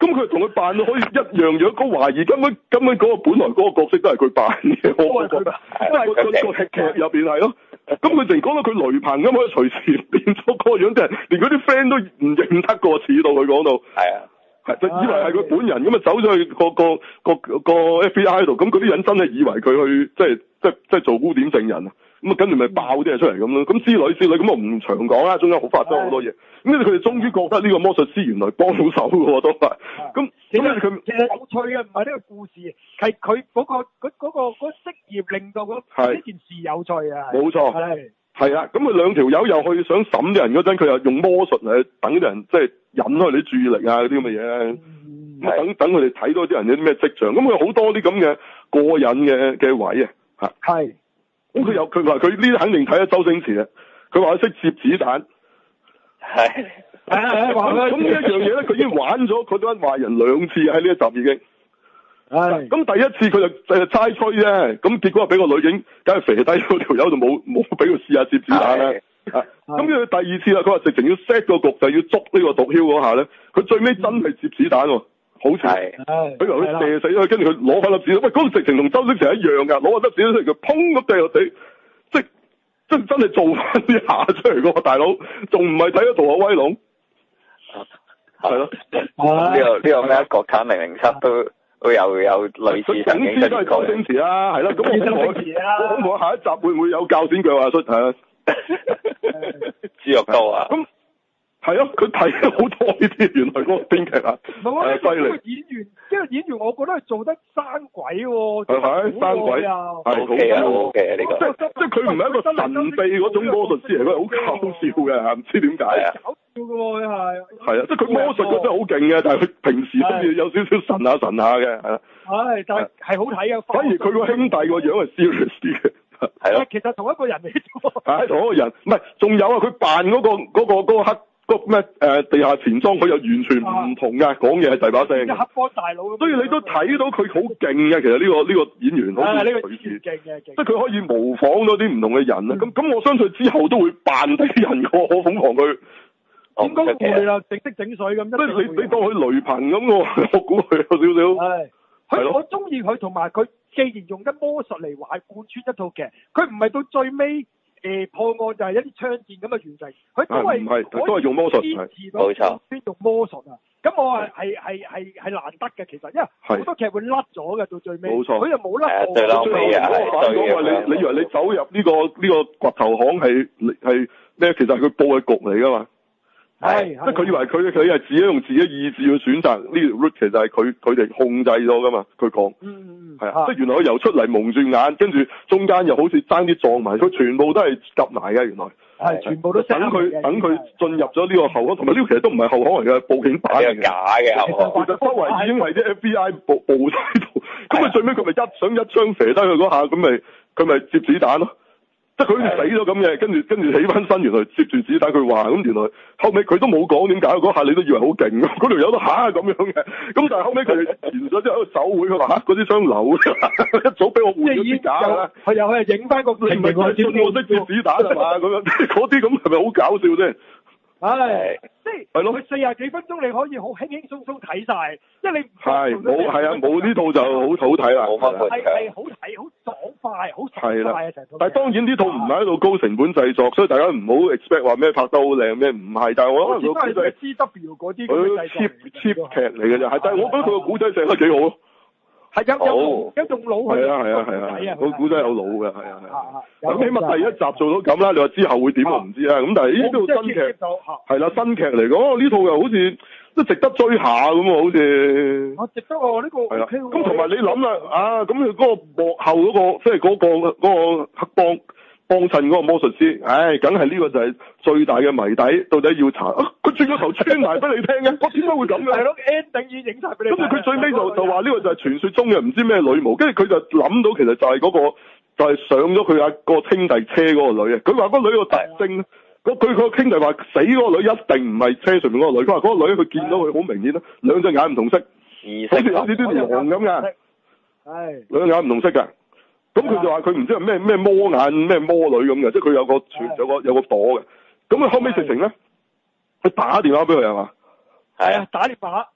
咁佢同佢扮到可以一樣樣，我懷疑根本根本嗰個本來嗰個角色都係佢扮嘅，我覺得，因為個個劇劇入邊係咯。咁佢淨講到佢雷朋咁，可以隨時變咗個樣，即係連嗰啲 friend 都唔認得個，似到佢講到。係啊。係就以為係佢本人咁啊，走咗去個個個個 F B I 度，咁嗰啲人真係以為佢去即係即係即係做污點證人啊，咁啊跟住咪爆啲嘢出嚟咁咯，咁之類之類，咁我唔長講啦，中間好發生好多嘢，咁跟住佢哋終於覺得呢個魔術師原來幫到手嘅喎，都係，咁咁佢其實有趣嘅唔係呢個故事，係佢嗰個嗰嗰個嗰職業令到嗰呢件事有趣啊，冇錯，係係啊，咁佢兩條友又去想審啲人嗰陣，佢又用魔術嚟等啲人即係引開你啲注意力啊嗰啲咁嘅嘢咧，咁等等佢哋睇到啲人有啲咩跡象，咁佢好多啲咁嘅過癮嘅嘅位啊，嚇，係，咁佢有佢話佢呢啲肯定睇咗周星馳啊，佢話佢識接子彈，係，係係係，咁呢一樣嘢咧，佢已經玩咗佢嗰班壞人兩次喺呢一集已經。係，咁第一次佢就誒猜吹啫，咁結果係俾個女警梗係肥低嗰條友就冇冇俾佢試下接子彈啦，啊，咁跟住第二次啦，佢話直情要 set 個局就要捉呢個毒梟嗰下咧，佢最尾真係接子彈喎，好似，係，佢由佢射死咗，跟住佢攞翻粒子彈，喂，嗰個直情同周星馳一樣噶，攞翻粒子彈出嚟，佢砰咁掟落地，即係即係真係做翻啲下出嚟個大佬，仲唔係睇咗《逃學威龍》？係咯， 呢個呢個咩國產零零七都。都有有類似曾經都係周星馳啦，係啦，咁我恐怕我恐怕下一集會唔會有鉸剪腳啊出係啊？ 豬肉刀啊！ 咁係咯，佢睇咗好多呢啲，原來嗰個編劇啊，係犀利。 演員，因為演員，我覺得係做得生鬼喎， 係咪生鬼啊？係 OK 啊 OK 啊呢個， 即即即佢唔係一個神秘嗰種魔術師嚟，佢係好搞笑嘅，唔知點解啊？搞笑嘅喎，係。係啊，即係佢魔術佢真係好勁嘅，但係佢平時都要有少少神下神下嘅，係啦。係，但係係好睇嘅。反而佢個兄弟個樣係 serious 啲嘅。係咯。其實同一個人嚟啫。係同一個人，唔係，仲有啊！佢扮嗰個嗰個嗰個黑。個咩誒地下錢莊佢又完全唔同噶，講嘢係大把聲。黑幫大佬。所以你都睇到佢好勁嘅，其實呢個呢個演員好似隨時勁嘅，即係佢可以模仿嗰啲唔同嘅人啊。咁咁我相信之後都會扮啲人個，我瘋狂佢。應該會啦，整色整水咁。即係你你當佢雷朋咁，我我估佢有少少。係。係咯。我中意佢同埋佢，既然用緊魔術嚟玩貫穿一套劇，佢唔係到最尾。誒破案就係一啲槍戰咁嘅完成，佢都係唔係都係用魔術，冇錯，先用魔術啊！咁我係係係係係難得嘅，其實因為好多劇會甩咗嘅到最尾，冇錯，佢又冇甩過。最後反講話你你以為你走入呢個呢個掘頭巷係係咩？其實係佢佈嘅局嚟㗎嘛。係，即係佢以為佢佢係自己用自己意志去選擇呢條 route，其實係佢佢哋控制咗噶嘛。佢講，嗯係啊，即係原來佢由出嚟蒙住眼，跟住中間又好似爭啲撞埋，佢全部都係夾埋嘅。原來係全部都等佢等佢進入咗呢個後巷，同埋呢個其實都唔係後巷嚟嘅，報警板嚟嘅，假嘅後巷。其實周圍已經係啲 F B I 布布晒度，咁佢最尾佢咪一想一槍射低佢嗰下，咁咪佢咪接子彈咯。即係佢好似死咗咁嘅，跟住跟住起翻身，原來接住子彈佢話，咁原來後尾佢都冇講點解，嗰下你都以為好勁，嗰條友都吓咁樣嘅，咁但係後尾佢哋完咗之後喺度走會，佢話吓嗰啲槍流，一早俾我換咗支假啦，係又係影翻個，你唔係我接我識接子彈係嘛，咁樣嗰啲咁係咪好搞笑啫？係，即係係咯，佢四廿幾分鐘你可以好輕輕鬆鬆睇晒，即係你係冇係啊冇呢套就好好睇啦，係係好睇好爽快好爽快啊！但係當然呢套唔係喺度高成本製作，所以大家唔好 expect 話咩拍得好靚咩唔係，但係我可能個古仔 C W 嗰啲佢 cheap cheap 劇嚟嘅啫，係，但係我覺得佢個古仔寫得幾好咯。係有有有用腦去，係啊係啊係啊，個古仔有腦嘅，係啊係啊。咁起碼第一集做到咁啦，你話之後會點我唔知啊。咁但係呢套新劇係啦，新劇嚟講，呢套又好似都值得追下咁喎，好似。我值得喎，呢個係啦。咁同埋你諗啦，啊咁佢嗰個幕後嗰個，即係嗰個嗰個黑幫幫襯嗰個魔術師，唉，梗係呢個就係最大嘅謎底，到底要查。佢轉個頭穿埋俾你聽嘅，我點解會咁嘅？係咯 ，ending 已經影晒俾你。跟住佢最尾就就話呢個就係傳說中嘅唔知咩女巫，跟住佢就諗到其實就係嗰個就係上咗佢阿個兄弟車嗰個女啊。佢話嗰個女個特徵，佢佢個兄弟話死嗰個女一定唔係車上面嗰個女。佢話嗰個女佢見到佢好明顯啦，兩隻眼唔同色，好似好似啲狼咁嘅，係兩隻眼唔同色嘅。咁佢就話佢唔知係咩咩魔眼咩魔女咁嘅，即係佢有個有個有個朵嘅。咁佢後尾直情咧，佢打電話俾佢係嘛？係啊，打電話。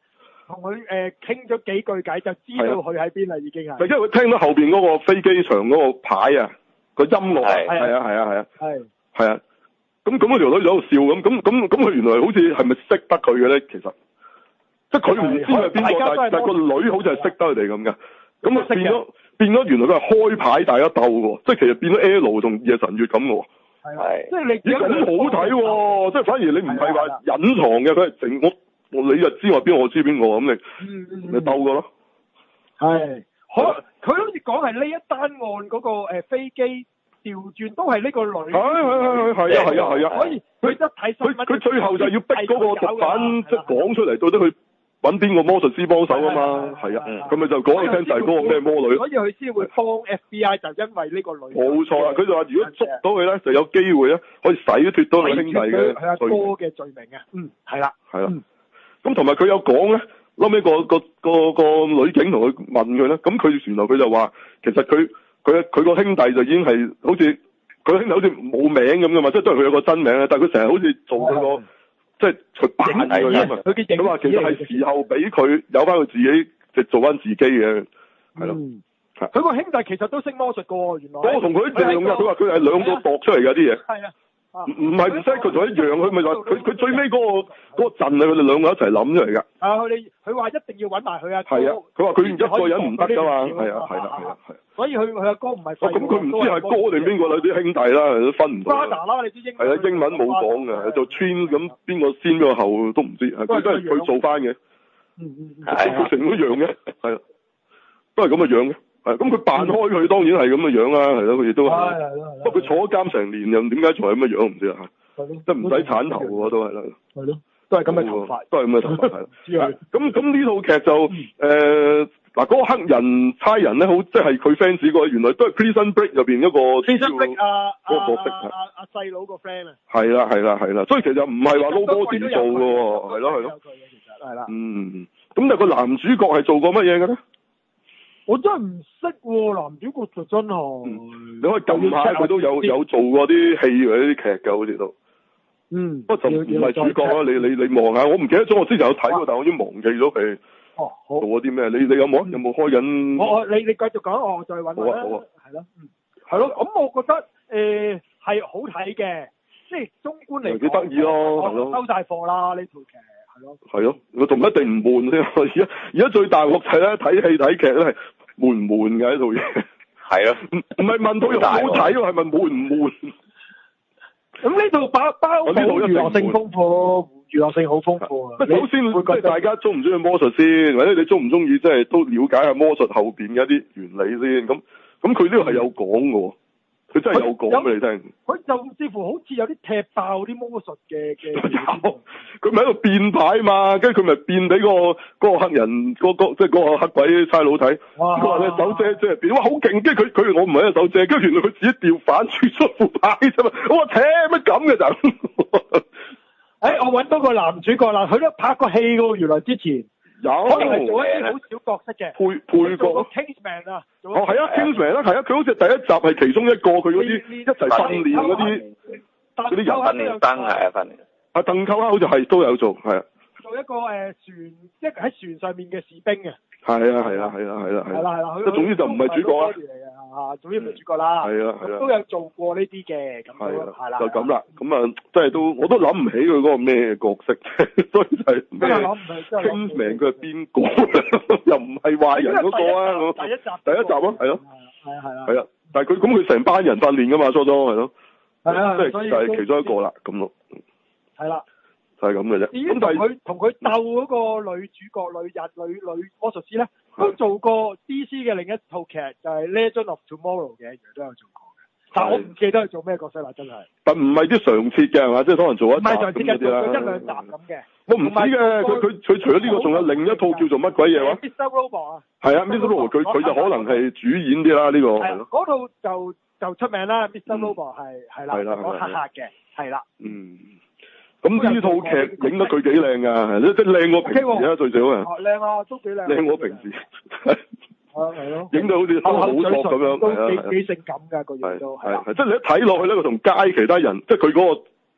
同佢誒傾咗幾句偈，就知道佢喺邊啦，已經係。 因為佢聽到後邊嗰個飛機場嗰個牌啊，個音樂啊，係啊係啊係啊，係係啊，咁咁嗰條女就喺度笑咁，咁咁咁佢原來好似係咪識得佢嘅咧？其實，即係佢唔知係邊個，但係個女好似係識得佢哋咁嘅，咁啊變咗變咗原來佢係開牌大家鬥喎，即係其實變咗 L 同夜神月咁嘅喎。 係，即係你咦咁好睇喎！即係反而你唔係話隱藏嘅，佢係整我我你就知我邊，我知邊個咁你，嗯嗯你鬥過咯。係， 好，佢好似講係呢一單案嗰個誒飛機調轉都係呢個女。 係係係係係啊係啊係啊！ 所以佢一睇新聞， 佢佢最後就要逼嗰個毒販即係講出嚟，到底佢揾邊個魔術師幫手啊嘛？係啊，咁咪就講你聽就係嗰個咩魔女。 所以佢先會幫 F B I，就因為呢個女。 冇錯啦，佢就話如果捉到佢咧，就有機會咧可以洗脫到佢兄弟嘅係阿哥嘅罪名啊。嗯，係啦， 係啦。咁同埋佢有講咧，後尾個個個個女警同佢問佢咧，咁佢原來佢就話，其實佢佢佢個兄弟就已經係好似佢兄弟好似冇名咁噶嘛，即係都係佢有個真名咧，但係佢成日好似做佢個。即係佢扮佢啊嘛，佢話其實係時候俾佢有翻佢自己，即係做翻自己嘅，係咯。 佢個兄弟其實都識魔術噶喎，原來。 我同佢一樣噶，佢話佢係兩個度出嚟噶啲嘢。 係啊。 唔唔係唔識，佢仲一樣，佢咪話佢佢最尾嗰個嗰個陣啊，佢哋兩個一齊諗出嚟噶。 啊，佢哋佢話一定要揾埋佢啊。 係啊，佢話佢一個人唔得噶嘛，係啊係啊係啊係。 所以佢佢阿哥唔係。 咁佢唔知係哥定邊個啦，啲兄弟啦，都分唔到。 Brother 啦，你知英。 係啊，英文冇講嘅，做 twin 咁邊個先邊個後都唔知，佢都係佢做翻嘅。 嗯嗯嗯。 係成個樣嘅，係啊，都係咁嘅樣嘅。咁佢扮開佢當然係咁嘅樣啦，係咯，佢亦都係。不過佢坐咗監成年，又點解仲係咁嘅樣唔知啊？係咯。即係唔使鏟頭喎，都係啦。 係咯。都係咁嘅頭髮。 都係咁嘅頭髮，係。咁咁呢套劇就誒嗱嗰個黑人差人咧，好即係佢 fans 個，原來都係 Prison Break 入邊一個。 Prison Break 啊嗰個角色啊啊細佬個 friend 啊。 係啦係啦係啦，所以其實唔係話撈波點做嘅喎，係咯係咯。 係啦。 嗯，咁但係個男主角係做過乜嘢嘅咧？ 我真係唔識喎，男主角就真係、 嗯。你可以撳下佢都有有做過啲戲或者啲劇㗎，好似都。嗯。不過就唔係主角啦，你你你望下，我唔記得咗，我之前有睇過，但係我已經忘記咗佢。哦，好。做過啲咩？你你有冇有冇開緊？ 我我你你繼續講，我再揾下啦。好啊，係咯，嗯，係咯，咁我覺得誒係好睇嘅，即係中觀嚟講。 幾得意咯，係咯。 收晒貨啦呢套劇。 係咯，我仲一定唔悶先。而家而家最大鑊係咧，睇戲睇劇咧係悶唔悶嘅呢套嘢。係啊，唔唔係問到好睇喎，係咪悶唔悶？ 咁呢套包包好娛樂性豐富，娛樂性好豐富啊！ 首先會覺得大家中唔中意魔術先，或者你中唔中意即係都了解下魔術後邊嘅一啲原理先。咁咁佢呢個係有講嘅喎。佢真係有講俾你聽， 佢甚至乎好似有啲踢爆啲魔術嘅嘅。 佢咪喺度變牌嘛，跟住佢咪變俾嗰個嗰個黑人嗰個即係嗰個黑鬼差佬睇。哇！佢話你手遮遮變，哇好勁！跟住佢佢我唔係一手遮，跟住原來佢自己調反轉出副牌啫嘛。我話扯乜咁嘅就？ 誒，我揾到個男主角啦，佢都拍過戲嘅喎，原來之前。有，可能係做一啲好小角色嘅配配角 Kingsman 啊， 哦係啊 Kingsman 啦，係啊，佢好似第一集係其中一個，佢嗰啲一齊訓練嗰啲嗰啲人訓練生係啊訓練。 阿鄧寇克好似係都有做，係啊。 做一個誒船，即係喺船上面嘅士兵嘅。 係啊係啊係啊係啦係啦係啦， 即係總之就唔係主角啦。 啊，總之唔係主角啦。 係啊係啊。 都有做過呢啲嘅，咁樣係啦。 就咁啦，咁啊，即係都我都諗唔起佢嗰個咩角色，所以就係咩？Kingsman 佢係邊個？又唔係壞人嗰個啊？ 第一集。 第一集咯，係咯。 係啊係啊。 係啊，但係佢咁佢成班人訓練噶嘛，初初係咯。 係啊， 即係就係其中一個啦，咁咯。 係啦。 就係咁嘅啫。 咁但係佢同佢鬥嗰個女主角女人女女魔術師咧，都做過 D C 嘅另一套劇，就係 Legend of Tomorrow 嘅，亦都有做過嘅。但係我唔記得佢做咩角色啦，真係。但唔係啲常設嘅係嘛？即係可能做一集咁嗰啲啦。一兩集咁嘅。我唔知嘅，佢佢佢除咗呢個，仲有另一套叫做乜鬼嘢話 ？Mister Robot 啊。 係啊 ，Mister Robot 佢佢就可能係主演啲啦，呢個係咯。 嗰套就就出名啦，Mister Robot 係係啦，講黑客嘅係啦。嗯。咁呢套劇影得佢幾靚噶，即係靚過平時啊，最少啊。靚啊，都幾靚。靚過平時。係係咯。影到好似好索咁樣， 都幾幾性感噶個樣都。係係， 即係你一睇落去咧，佢同街其他人，即係佢嗰個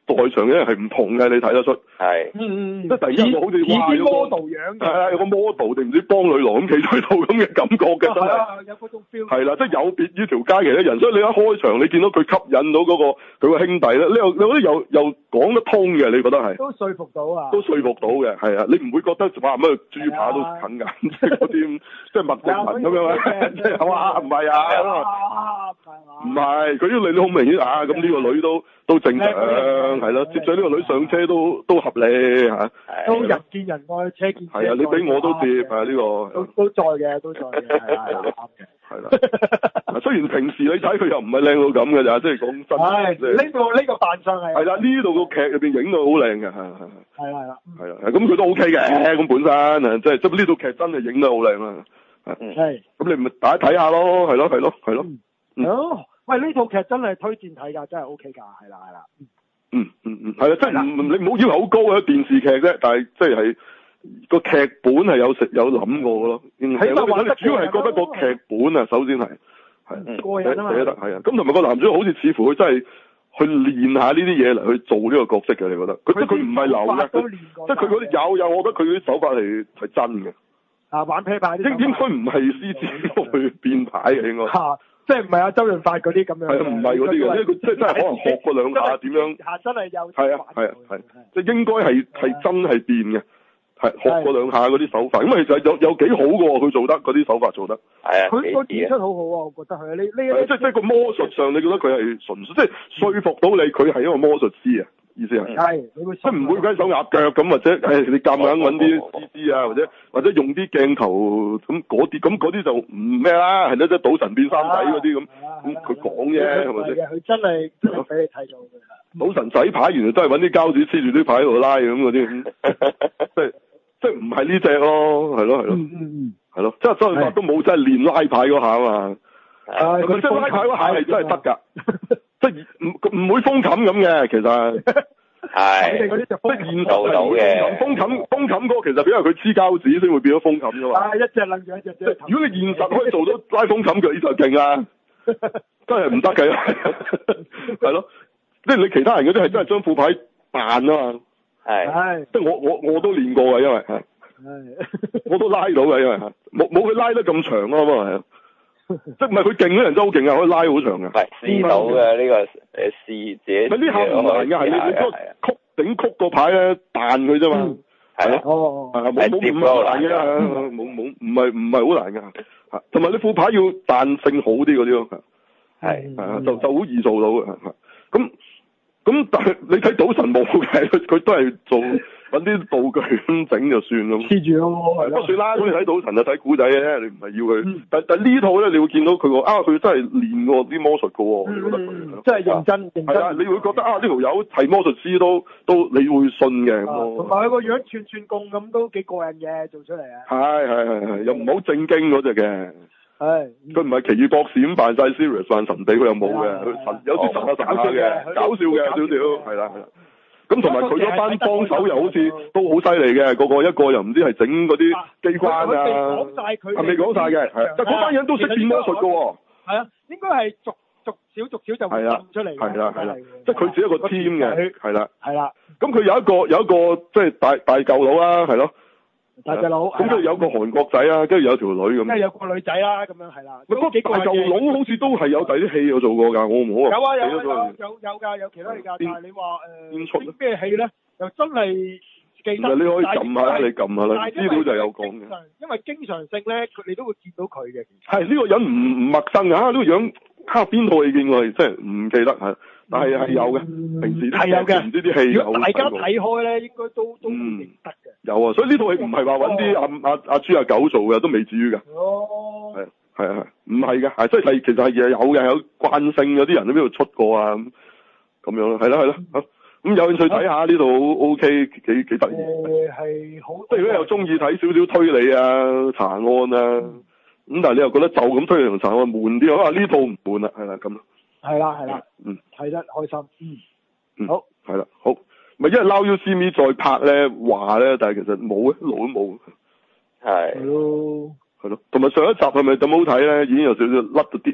代場嘅人係唔同嘅，你睇得出。 係。 嗯嗯即係突然間好似哇有個 model 樣嘅。 係啊，有個 model 定唔知幫女郎咁企喺度咁嘅感覺嘅真係。 係啊，有嗰種 feel。係啦，即係有別於條街其他人，所以你一開場你見到佢吸引到嗰、嗰個佢個兄弟咧，你又你覺得又又講得通嘅，你覺得係？都說服到啊！都說服到嘅，係啊，你唔會覺得哇乜豬扒都近㗎，即係嗰啲即係麥迪文咁樣啊？即係係嘛？唔係啊？唔係，佢啲女都好明顯啊！咁呢個女都都正常，係咯，接咗呢個女上車都都合理嚇。都人見人愛，車見車愛。係啊，你俾我都接啊！呢個都都在嘅，都在嘅，係啊，啱嘅。係啦，雖然平時你睇佢又唔係靚到咁嘅咋，即係講真。係呢個呢個扮相係。係啦，呢度個劇入邊影到好靚嘅，係係係。係啦係啦。係啊，咁佢都 OK 嘅，咁本身啊，即係即係呢套劇真係影得好靚啊。係。咁你咪大家睇下咯，係咯係咯係咯。好，喂，呢套劇真係推薦睇㗎，真係 OK 㗎，係啦係啦。嗯嗯嗯，係啊，即係唔你唔好要求好高嘅電視劇啫，但係即係係。個劇本係有食有諗過嘅咯，係我哋主要係覺得個劇本啊，首先係係寫寫得係啊，咁同埋個男主好似似乎佢真係去練下呢啲嘢嚟去做呢個角色嘅，你覺得？佢即係佢唔係流嘅，即係佢嗰啲有有，我覺得佢嗰啲手法係係真嘅。啊，玩啤牌啲。應應該唔係獅子去變牌嘅應該。嚇！即係唔係阿周潤發嗰啲咁樣？係啊，唔係嗰啲嘅，因為佢即係真係可能學過兩下點樣。下真係有。係啊係啊係，即係應該係係真係變嘅。係學過兩下嗰啲手法，咁其實有有幾好嘅喎，佢做得嗰啲手法做得。係啊，佢個演出好好啊，我覺得係呢呢。即係即係個魔術上，你覺得佢係純粹，即係說服到你，佢係一個魔術師啊？意思係。係，即係唔會雞手鴨腳咁，或者誒你夾硬揾啲 C G 啊，或者或者用啲鏡頭咁嗰啲，咁嗰啲就唔咩啦，係咯，即係賭神變三仔嗰啲咁，咁佢講啫，係咪先？佢真係真係俾你睇到嘅。賭神洗牌原來都係揾啲膠紙黐住啲牌喺度拉咁嗰啲，即係。即係唔係呢隻咯，係咯係咯，嗯嗯嗯，係咯，即係周潤發都冇真係練拉牌嗰下啊嘛，係佢即係拉牌嗰下係真係得㗎，即係唔唔會封冚咁嘅其實，係，即係現實嘅，封冚封冚嗰個其實因為佢黐膠紙先會變咗封冚㗎嘛，啊一隻撚住一隻隻，如果你現實可以做到拉封冚嘅，呢就勁啦，真係唔得嘅，係咯，即係你其他人嗰啲係真係將副牌扮啊嘛。係，即係我我我都練過嘅，因為係，我都拉到嘅，因為係，冇冇佢拉得咁長啊嘛，係，即係唔係佢勁嗰人真係好勁啊，可以拉好長嘅，係試到嘅呢個誒試自己，咪呢下唔難嘅，係你你嗰曲頂曲個牌咧彈佢啫嘛，係咯，哦，係冇冇咁難嘅，冇冇唔係唔係好難嘅，同埋你副牌要彈性好啲嗰啲咯，係，係啊，就就好易做到嘅，咁。咁但係你睇賭神冇嘅，佢佢都係做揾啲道具咁整就算咯。黐住咯，係咯。算啦，咁你睇賭神就睇古仔嘅，你唔係要佢、嗯。但但呢套咧，你會見到佢個啊，佢真係練過啲魔術嘅喎，你覺得佢真係認真、啊、認真。係啊，你會覺得啊，呢條友係魔術師都都你會信嘅。同埋佢個樣串串貢咁都幾過癮嘅，做出嚟啊。係係係係，又唔好正經嗰隻嘅。係，佢唔係奇異博士咁扮晒 serious 扮神秘，佢又冇嘅，佢神有啲神下神下嘅，搞笑嘅少少，係啦係啦。咁同埋佢嗰班幫手又好似都好犀利嘅，個個一個又唔知係整嗰啲機關啊，係未講晒嘅，係，但嗰班人都識變魔術㗎喎。係啊，應該係逐逐少逐少就變出嚟。係啦係啦，即係佢只一個 team 嘅，係啦係啦。咁佢有一個有一個即係大大舊佬啦，係咯。大隻佬，咁跟住有個韓國仔啊，跟住有條女咁。即係有個女仔啦，咁樣係啦。喂，嗰大舊佬好似都係有第啲戲有做過㗎，我唔好啊。有啊有有有有㗎，有其他戲㗎，但係你話誒啲咩戲咧，又真係記得。你可以撳下，你撳下啦，資料就有講嘅。因為經常性咧，佢你都會見到佢嘅。係呢個人唔唔陌生㗎，呢個樣卡邊套你見過？即係唔記得係。但係係有嘅，平時係有嘅，唔知啲戲有。如果大家睇開咧，應該都都認得嘅。有啊，所以呢套戲唔係話揾啲阿阿阿豬阿狗做嘅，都未至於嘅。哦。係係係，唔係嘅，係即係其實係有嘅，有慣性有啲人喺邊度出過啊咁咁樣咯，係咯係咯，好咁有興趣睇下呢度 O K 幾幾得意。誒係好。即係如果又中意睇少少推理啊、查案啊，咁但係你又覺得就咁推理同查案悶啲，啊呢套唔悶啦，係啦咁。係啦係啦，嗯，睇得開心，嗯，嗯好，係啦，好，咪因為 Now You See Me 再拍咧話咧，但係其實冇，一路都冇，係，係咯，係咯，同埋上一集係咪咁好睇咧？已經有少少甩咗啲，係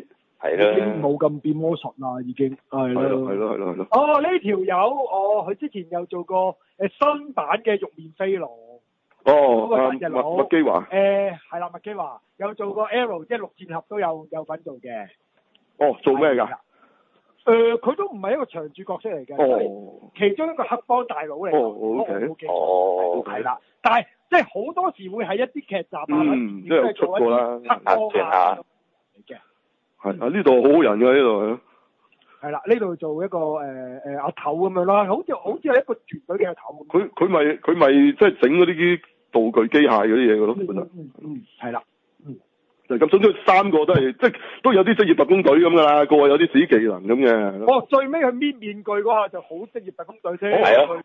係啦， 已經冇咁變魔術啦，已經係咯， 係咯，係咯，係咯。 哦，呢條友，哦，佢之前有做過誒新版嘅玉面飛龍。 哦， 嗰個殺日佬麥麥基華。 誒係啦，麥基華有做過 Arrow，即係綠箭俠都有有份做嘅。 哦，做咩㗎？ 誒，佢都唔係一個長駐角色嚟嘅， 哦， 其中一個黑幫大佬嚟。 哦，OK。 哦， 係啦，但係即係好多時會喺一啲劇集啊， 嗯，即係出過啦， 黑幫啊嚟嘅。 係啊，呢度好好人嘅呢度。 係啦，呢度做一個誒誒阿頭咁樣啦，好似好似係一個團隊嘅阿頭。 佢佢咪佢咪即係整嗰啲道具機械嗰啲嘢嘅咯， 嗯嗯嗯，係啦，嗯， 就咁，總之三個都係即係都有啲職業特工隊咁噶啦，個個有啲自己技能咁嘅。 哦，最尾佢搣面具嗰下就好職業特工隊先。 係啊，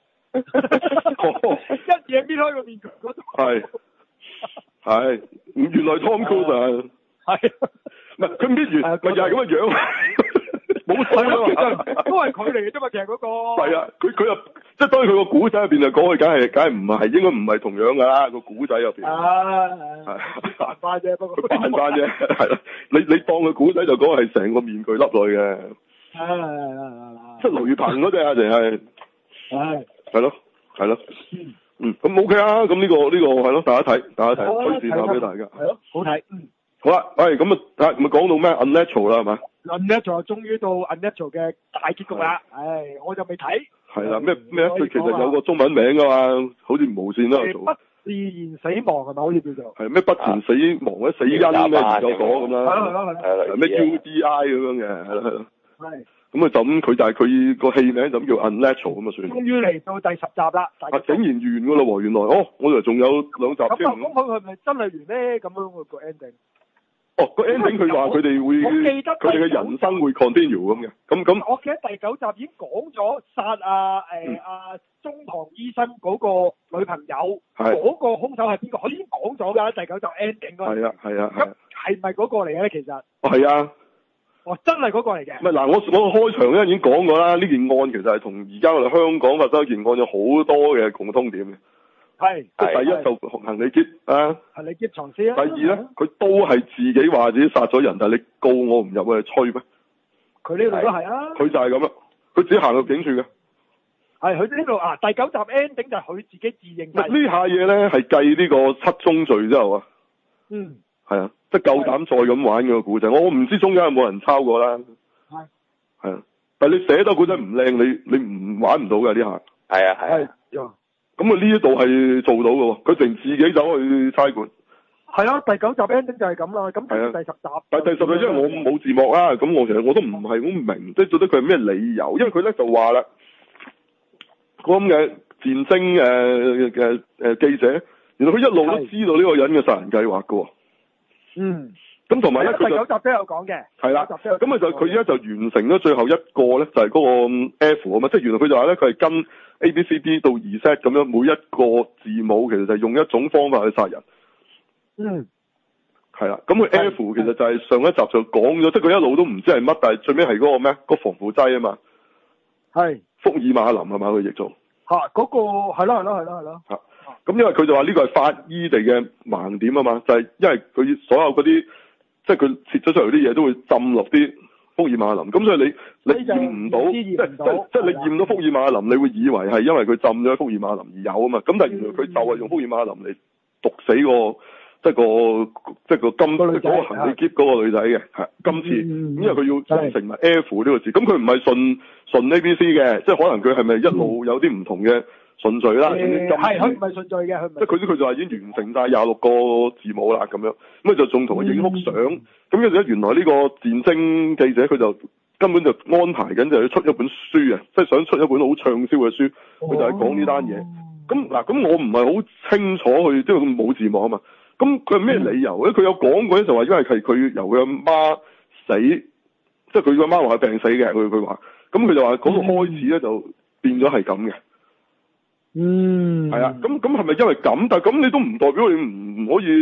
一嘢搣開個面具嗰度。係係，原來 Tom Cruise 啊。係。唔係佢搣完，咪又係咁嘅樣。冇錯啊， 都係佢嚟嘅啫嘛，其實嗰個。 係啊，佢佢又即係當然佢個古仔入邊就講佢，梗係梗係唔係，應該唔係同樣噶啦個古仔入邊。啊，係扮翻啫，不過。扮翻啫，係咯，你你當佢古仔就講係成個面具笠落去嘅。係係係係。即係雷朋嗰隻啊，定係。係。係咯，係咯。嗯，咁 OK 啊，咁呢個呢個係咯，大家睇，大家睇，推薦下俾大家。係咯，好睇。嗯。好啦，喂，咁啊，啊，咪講到咩 Unnatural 啦，係嘛 ？Unnatural 終於到 Unnatural 嘅大結局啦，唉，我就未睇。 係啦，咩咩佢其實有個中文名噶嘛，好似無線都有做。不自然死亡係咪？好似叫做。係咩不全死亡或者死因咩研究所咁啦。 係咯係咯係咯。 咩 U D I 咁樣嘅，係咯係咯。 係。 咁啊就咁，佢就係佢個戲名就咁叫 Unnatural 咁啊算。終於嚟到第十集啦！ 啊，竟然完噶咯喎，原來哦，我以為仲有兩集添。 咁咁佢係咪真係完咧？咁樣個 ending。 哦，個 ending 佢話佢哋會，佢哋嘅人生會 continue 咁嘅，咁咁。我記得第九集已經講咗殺阿誒阿中堂醫生嗰個女朋友，嗰個兇手係邊個？佢已經講咗㗎，第九集 ending 嗰陣。係啊係啊係。咁係咪嗰個嚟嘅咧？其實。哦，係啊。哦，真係嗰個嚟嘅。唔係嗱，我我開場咧已經講過啦，呢件案其實係同而家我哋香港發生一件案有好多嘅共通點嘅。係，即係第一就行李喼啊，行李喼藏屍啊。第二咧，佢都係自己話自己殺咗人，但係你告我唔入去，吹咩？佢呢度都係啊。佢就係咁啦，佢自己行到警署嘅。係，佢呢度啊，第九集 ending 就係佢自己自認。呢下嘢咧係計呢個七宗罪之後啊。嗯。係啊，即係夠膽再咁玩嘅古仔，我唔知中間有冇人抄過啦。係。係啊，但係你寫得古仔唔靚，你你唔玩唔到嘅呢下。係啊係。係。咁啊呢一度係做到嘅喎，佢成自己走去差館。係啊，第九集 ending 就係咁啦，咁第十集。但係第十集因為我冇字幕啦，咁我其實我都唔係好明，即係覺得佢係咩理由？因為佢咧就話啦，嗰咁嘅戰爭誒嘅誒記者，原來佢一路都知道呢個人嘅殺人計劃嘅喎。嗯。咁同埋咧，佢第九集都有講嘅。係啦。咁啊就佢而家就完成咗最後一個咧，就係嗰個 F 啊嘛，即係原來佢就話咧，佢係跟A B C D 到 Z 咁樣，每一個字母其實就係用一種方法去殺人。嗯。係啦，咁佢 F 其實就係上一集就講咗，即係佢一路都唔知係乜，但係最尾係嗰個咩？個防腐劑啊嘛。係。福爾馬林係嘛？佢譯做。嚇！嗰個係咯係咯係咯係咯。嚇！咁因為佢就話呢個係法醫地嘅盲點啊嘛，就係因為佢所有嗰啲。即係佢切咗出嚟啲嘢都會浸落啲福爾馬林，咁所以你你驗唔到，即係即係即係你驗到福爾馬林，你會以為係因為佢浸咗福爾馬林而有啊嘛，咁但係原來佢就係用福爾馬林嚟毒死個即係個即係個金嗰個行李喼嗰個女仔嘅，係今次，咁因為佢要成埋 F 呢個字，咁佢唔係順順 A B C 嘅，即係可能佢係咪一路有啲唔同嘅順序啦？係佢唔係順序嘅，佢即係佢佢就話已經完成晒廿六個字母啦咁樣，咁佢就仲同佢影幅相，咁跟住咧原來呢個戰爭記者佢就根本就安排緊就要出一本書啊，即係想出一本好暢銷嘅書，佢就係講呢單嘢。咁嗱，咁我唔係好清楚佢，即係佢冇字幕啊嘛。咁佢係咩理由咧？佢有講過咧，就話因為係佢由佢阿媽死，即係佢阿媽話係病死嘅，佢佢話，咁佢就話嗰度開始咧就變咗係咁嘅。嗯，係啊，咁咁係咪因為咁？但係咁你都唔代表你唔可以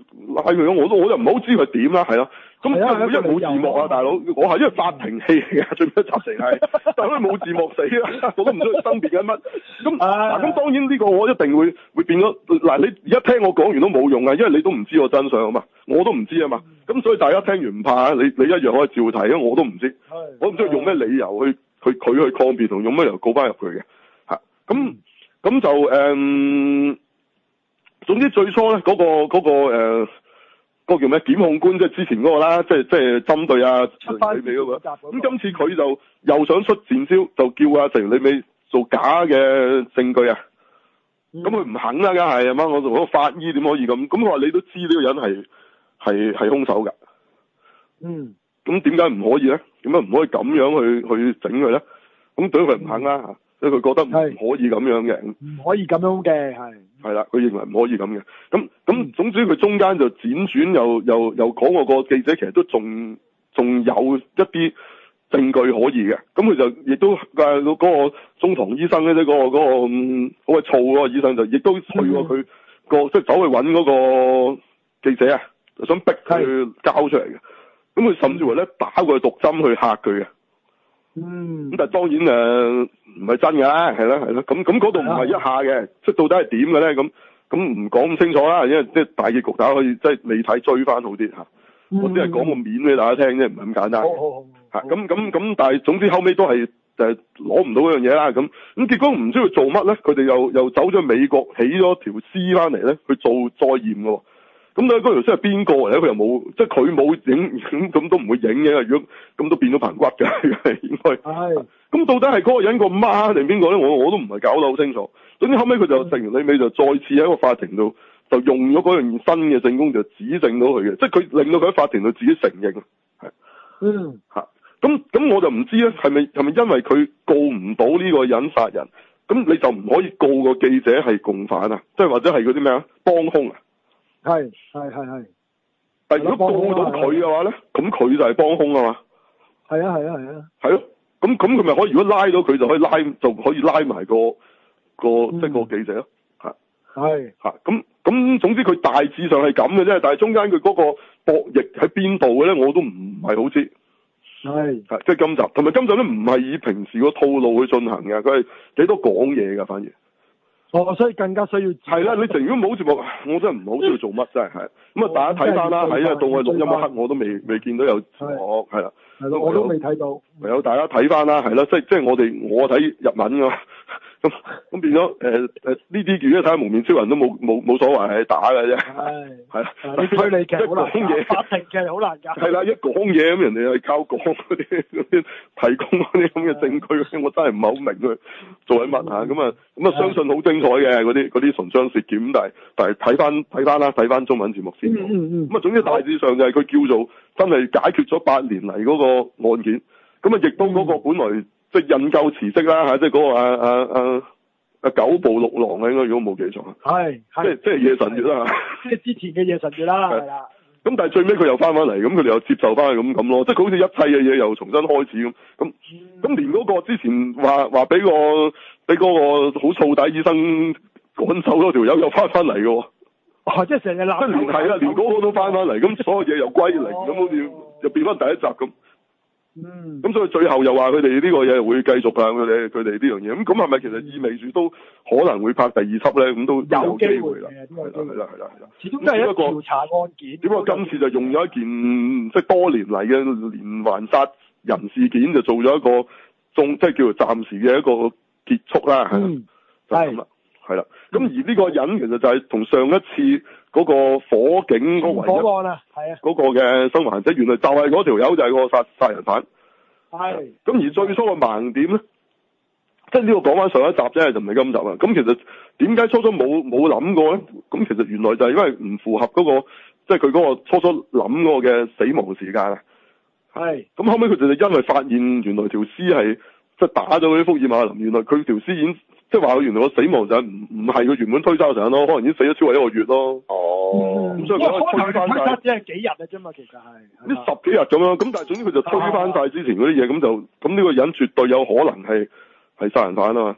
拉佢咁，我都我就唔係好知佢點啦，係咯。咁因為冇字幕啊，大佬，我係因為法庭戲嚟嘅，最尾一集成係，但係佢冇字幕死啦，我都唔知佢分別緊乜。咁嗱，咁當然呢個我一定會會變咗。嗱，你而家聽我講完都冇用啊，因為你都唔知我真相啊嘛，我都唔知啊嘛。咁所以大家聽完唔怕啊，你你一樣可以照睇啊，我都唔知，我唔知佢用咩理由去去佢去抗辯同用咩理由告翻入去嘅嚇。咁咁就誒、嗯，總之最初咧嗰、嗰個嗰、嗰個誒。呃嗰個叫咩檢控官，即係之前嗰個啦，即係即係針對阿陳李美嗰個。咁今次佢就又想出賤招，就叫阿陳李美做假嘅證據啊。咁佢唔肯啦，梗係係嘛？我做嗰個法醫點可以咁？咁佢話你都知呢個人係係係兇手㗎。嗯。咁點解唔可以咧？點解唔可以咁樣去去整佢咧？咁對佢唔肯啦嚇，所以佢覺得唔可以咁樣嘅。 唔可以咁樣嘅係。 係啦，佢認為唔可以咁嘅，咁咁總之佢中間就輾轉又又又講過個記者其實都仲仲有一啲證據可以嘅，咁佢就亦都誒嗰個中堂醫生咧，即係嗰個嗰個咁好鬼燥嗰個醫生就亦都去過佢個即係走去揾嗰個記者啊，就想逼佢交出嚟嘅，咁佢甚至乎咧打過毒針去嚇佢嘅。嗯，咁但係當然誒唔係真㗎啦，係啦係啦，咁咁嗰度唔係一下嘅，即係到底係點嘅咧？咁咁唔講咁清楚啦，因為即係大結局大家可以即係你睇追翻好啲嚇。嗯、我只係講個面俾大家聽啫，唔係咁簡單嘅。嚇咁咁咁，但係總之後尾都係就係攞唔到嗰樣嘢啦。咁咁結果唔知佢做乜咧，佢哋又又走咗美國起咗條屍翻嚟咧，去做再驗嘅喎。咁咧嗰條屍係邊個嚟咧？佢又冇，即係佢冇影，咁咁都唔會影嘅。如果咁都變咗棚骨嘅，應該。係。咁到底係嗰個人個媽定邊個咧？我我都唔係搞得好清楚。總之後尾佢就成完李美就再次喺個法庭度就用咗嗰樣新嘅證供就指證到佢嘅，即係佢令到佢喺法庭度自己承認。係。嗯。嚇。咁咁我就唔知咧，係咪係咪因為佢告唔到呢個人殺人，咁你就唔可以告個記者係共犯啊？即係或者係嗰啲咩啊？幫兇啊？ 係係係係， 但如果告到佢嘅話咧，咁佢就係幫兇啊嘛。 係啊係啊係啊。 係咯，咁咁佢咪可以？如果拉到佢就可以拉，就可以拉埋個個、嗯、即係個記者咯。係係嚇，咁咁總之佢大致上係咁嘅啫。但係中間佢嗰個博弈喺邊度嘅咧，我都唔係好知。係係即係今集，同埋今集咧唔係以平時個套路去進行嘅，佢係幾多講嘢㗎，反而。 哦，所以更加需要係啦，你成如果冇節目，我真係唔係好知佢做乜，真係係咁啊！大家睇翻啦，係因為到我錄音一刻，我都未未見到有節目，係啦， 係咯，我都未睇到。 唯有大家睇翻啦，係啦，即係即係我哋我睇日文㗎。咁咁變咗誒誒呢啲如果睇下蒙面超人都冇冇冇所謂係打嘅啫，係係啦， 推理劇好難講嘢， 法庭劇好難㗎。 係啦，一講嘢咁人哋係靠講嗰啲嗰啲提供嗰啲咁嘅證據，我真係唔係好明佢做緊乜嚇。咁啊咁啊，相信好精彩嘅嗰啲嗰啲唇槍舌劍，但係但係睇翻睇翻啦，睇翻中文節目先。咁啊、嗯嗯，總之大致上就係佢叫做真係解決咗八年嚟嗰個案件。咁啊，亦都嗰個本來。即係引咎辭職啦嚇，即係嗰個啊啊啊啊九部六郎啊，應該如果冇記錯，係即係即係夜神月啦， 即係之前嘅夜神月啦，係啦。 咁但係最尾佢又翻返嚟，咁佢哋又接受翻佢咁咁咯，即係佢好似一切嘅嘢又重新開始咁，咁咁、嗯、連嗰個之前話話俾個俾嗰個好燥底醫生趕走嗰條友又翻返嚟嘅喎， 哦，即係成日鬧， 即係連係啊，連嗰個都翻返嚟，咁所有嘢又歸零，咁、哦、好似又變翻第一集咁。嗯，咁所以最後又話佢哋呢個嘢會繼續啊，佢哋佢哋呢樣嘢，咁咁係咪其實意味住都可能會拍第二輯咧？咁都有機會啦，係啦係啦係啦係啦， 始終都係一個調查案件。 只不過今次就用咗一件即係多年嚟嘅連環殺人事件，就做咗一個中即係叫做暫時嘅一個結束啦，係、嗯、就咁啦，係啦。咁而呢個人其實就係同上一次嗰個火警嗰個唯一火案啊，係啊， 嗰個嘅生還者，原來就係嗰條友就係個殺殺人犯。係。咁而最初嘅盲點咧，即係呢個講翻上一集啫，就唔係今集啊。咁其實點解初初冇冇諗過咧？咁其實原來就係因為唔符合嗰個，即係佢嗰個初初諗嗰個嘅死亡時間啊。係。咁後尾佢哋就因為發現原來條屍係即係打咗嗰啲福爾馬林，原來佢條屍已經。即係話佢原來個死亡就係唔唔係佢原本推測上咯，可能已經死咗超過一個月咯。哦，咁、嗯、所以佢可以推翻晒。 只係幾日嘅啫嘛，其實係。 呢十幾日咁樣，咁但係總之佢就推翻晒之前嗰啲嘢，咁就咁呢個人絕對有可能係係殺人犯啊嘛。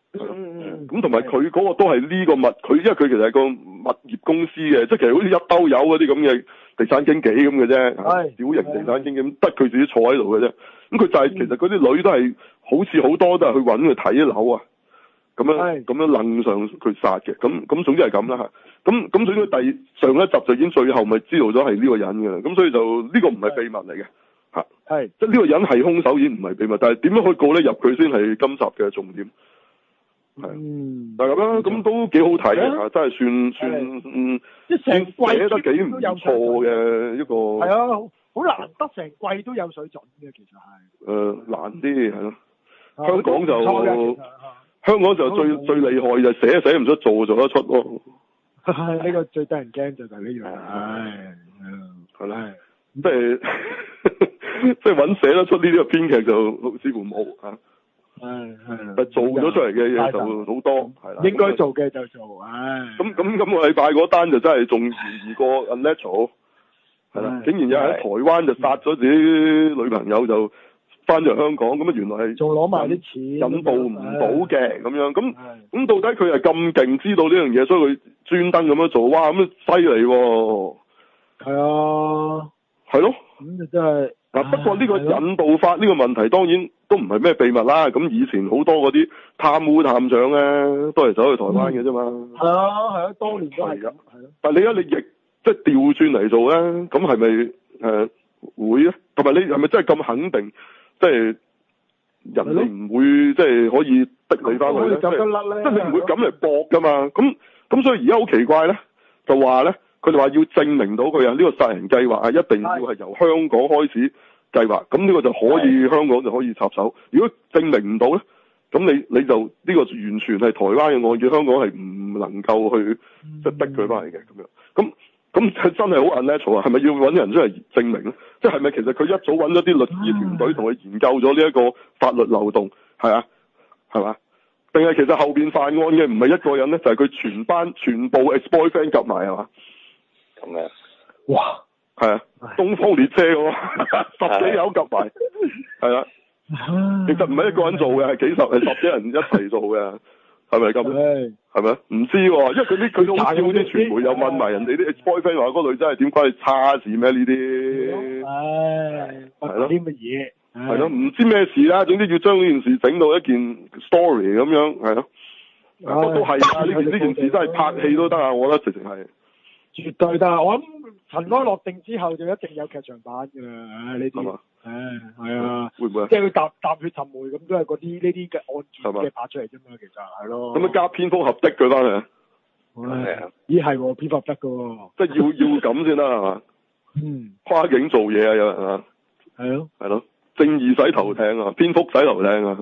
咁同埋佢嗰個都係呢個物，佢因為佢其實係個物業公司嘅，即係其實好似一兜友嗰啲咁嘅地產經紀咁嘅啫，小型地產經紀，得佢自己坐喺度嘅啫。咁佢就係、是、其實嗰啲女都係好似好多都係去揾佢睇樓啊，咁樣咁樣楞上佢殺嘅。咁咁總之係咁啦嚇。咁咁所以第上一集就已經最後咪知道咗係呢個人嘅啦。咁所以就呢、這個唔係秘密嚟嘅嚇。係即係呢個人係兇手已經唔係秘密，但係點樣可以告得入佢先係今集嘅重點。嗯，就係咁啦，咁都幾好睇嘅嚇，真係算算嗯，即係成季寫得幾唔錯嘅一個。係啊，好難得成季都有水準嘅，其實係。誒、呃，難啲係咯，香港就香港就最、嗯、最厲害就寫寫唔出，做做得出咯。呢個最得人驚就係呢樣，唉，係啦，即係即係揾寫得出呢啲嘅編劇就似乎冇嚇。係係，但做咗出嚟嘅嘢就好多，係啦。應該做嘅就做，唉。咁咁今個禮拜嗰單就真係仲懸疑過 Unnatural，係啦，竟然有喺台灣就殺咗自己女朋友就翻咗香港，咁啊原來係仲攞埋啲錢，引渡唔到嘅咁樣，咁咁到底佢係咁勁知道呢樣嘢，所以佢專登咁樣做，哇咁犀利喎！係啊，係咯，咁就真係。嗱，不過呢個引渡法呢個問題當然都唔係咩秘密啦。咁以前好多嗰啲貪污探長咧，都係走去台灣嘅啫嘛。係啊，係啊，當年都係咁。係咯。但係你而家你逆即係調轉嚟做咧，咁係咪誒會啊？同埋你係咪真係咁肯定，即係人哋唔會即係可以逼你翻去咧？即係即係你唔會咁嚟搏噶嘛？咁咁所以而家好奇怪咧，就話咧。佢哋話要證明到佢啊，呢個殺人計劃啊，一定要係由香港開始計劃，咁呢個就可以香港就可以插手。如果證明唔到咧，咁你你就呢、呢個完全係台灣嘅案件，香港係唔能夠去即係逼佢翻嚟嘅咁樣。咁咁真係好 unnatural 啊！係咪要揾人出嚟證明咧？即係咪其實佢一早揾咗啲律師團隊同佢研究咗呢一個法律漏洞，係啊，係嘛？定係其實後邊犯案嘅唔係一個人咧，就係、係、佢全班全部 ex-boyfriend 夾埋係嘛？咁樣，哇，係啊，東方列車喎，十幾友夾埋，係啊，其實唔係一個人做嘅，係幾十係十幾人一齊做嘅，係咪咁？係咪？唔知喎、啊，因為佢啲佢都好少啲傳媒又問埋人哋啲 ex-boyfriend 話嗰個女仔係點關你叉事咩？呢啲，唉，係咯，啲乜嘢？係咯，唔知咩事啦，總之要將呢件事整到一件 story 咁樣，係咯，不過都係啊，呢件呢件事真係拍戲都得啊，我覺得直情係。絕對得，我諗塵埃落定之後就一定有劇場版㗎啦，唉呢啲，唉係啊，會唔會啊？即係佢踏踏血尋梅咁，都係嗰啲呢啲嘅案件嘅拍出嚟啫嘛，其實係咯。咁樣加蝙蝠俠的佢翻嚟，係啊，咦係喎，蝙蝠俠得㗎喎，即係要要咁先啦係嘛？嗯，跨境做嘢啊有人啊，係咯係咯，正義洗頭艇啊，蝙蝠洗頭艇啊，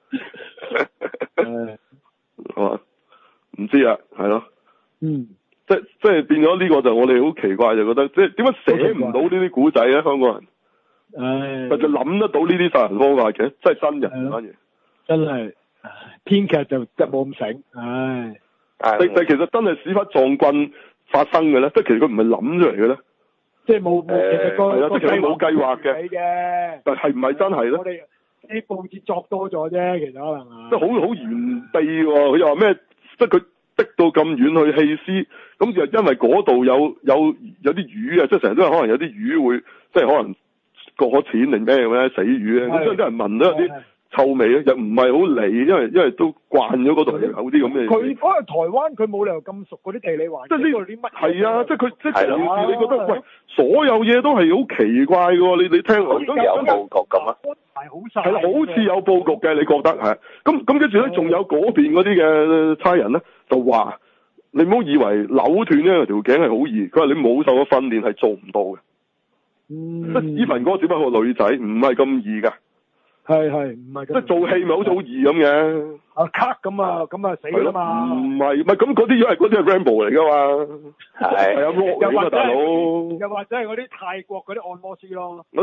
係嘛？唔知啊，係咯，嗯。即即係變咗呢個就我哋好奇怪，就覺得即係點解寫唔到呢啲古仔咧？香港人，唉，就諗得到呢啲殺人方法嘅，真係真人反而真係編劇就一冇咁醒，唉，但但其實真係屎忽撞棍發生嘅咧，即係其實佢唔係諗出嚟嘅咧，即係冇冇其實個係啊，即係冇計劃嘅，但係唔係真係咧？我哋啲報紙作多咗啫，其實可能啊，即係好好玄秘喎，佢又話咩？即係佢。逼到咁遠去棄屍，咁就因為嗰度有有有啲魚啊，即係成日都係可能有啲魚會即係可能過錢定咩咁咧死魚咧，咁所以啲人聞到有啲臭味咧，又唔係好理，因為因為都慣咗嗰度有啲咁嘅。佢嗰個台灣佢冇理由咁熟嗰啲地理環境，即係呢個啲乜？係啊，即係佢即係平時你覺得喂，所有嘢都係好奇怪嘅喎，你你聽落都有佈局咁啊？係好晒，係啦，好似有佈局嘅，你覺得係？咁咁跟住咧，仲有嗰邊嗰啲嘅差人咧。就話你唔好以為扭斷呢條頸係好易，佢話你冇受過訓練係做唔到嘅。嗯，即係依份嗰個只不過女仔，唔係咁易噶。係係，唔係。即係做戲咪好似好易咁嘅。啊卡咁啊，咁啊死啦嘛。唔係，唔係咁嗰啲，因為嗰啲係 Rambo 嚟噶嘛。係。係啊，又或者大佬，又或者係嗰啲泰國嗰啲按摩師咯。咁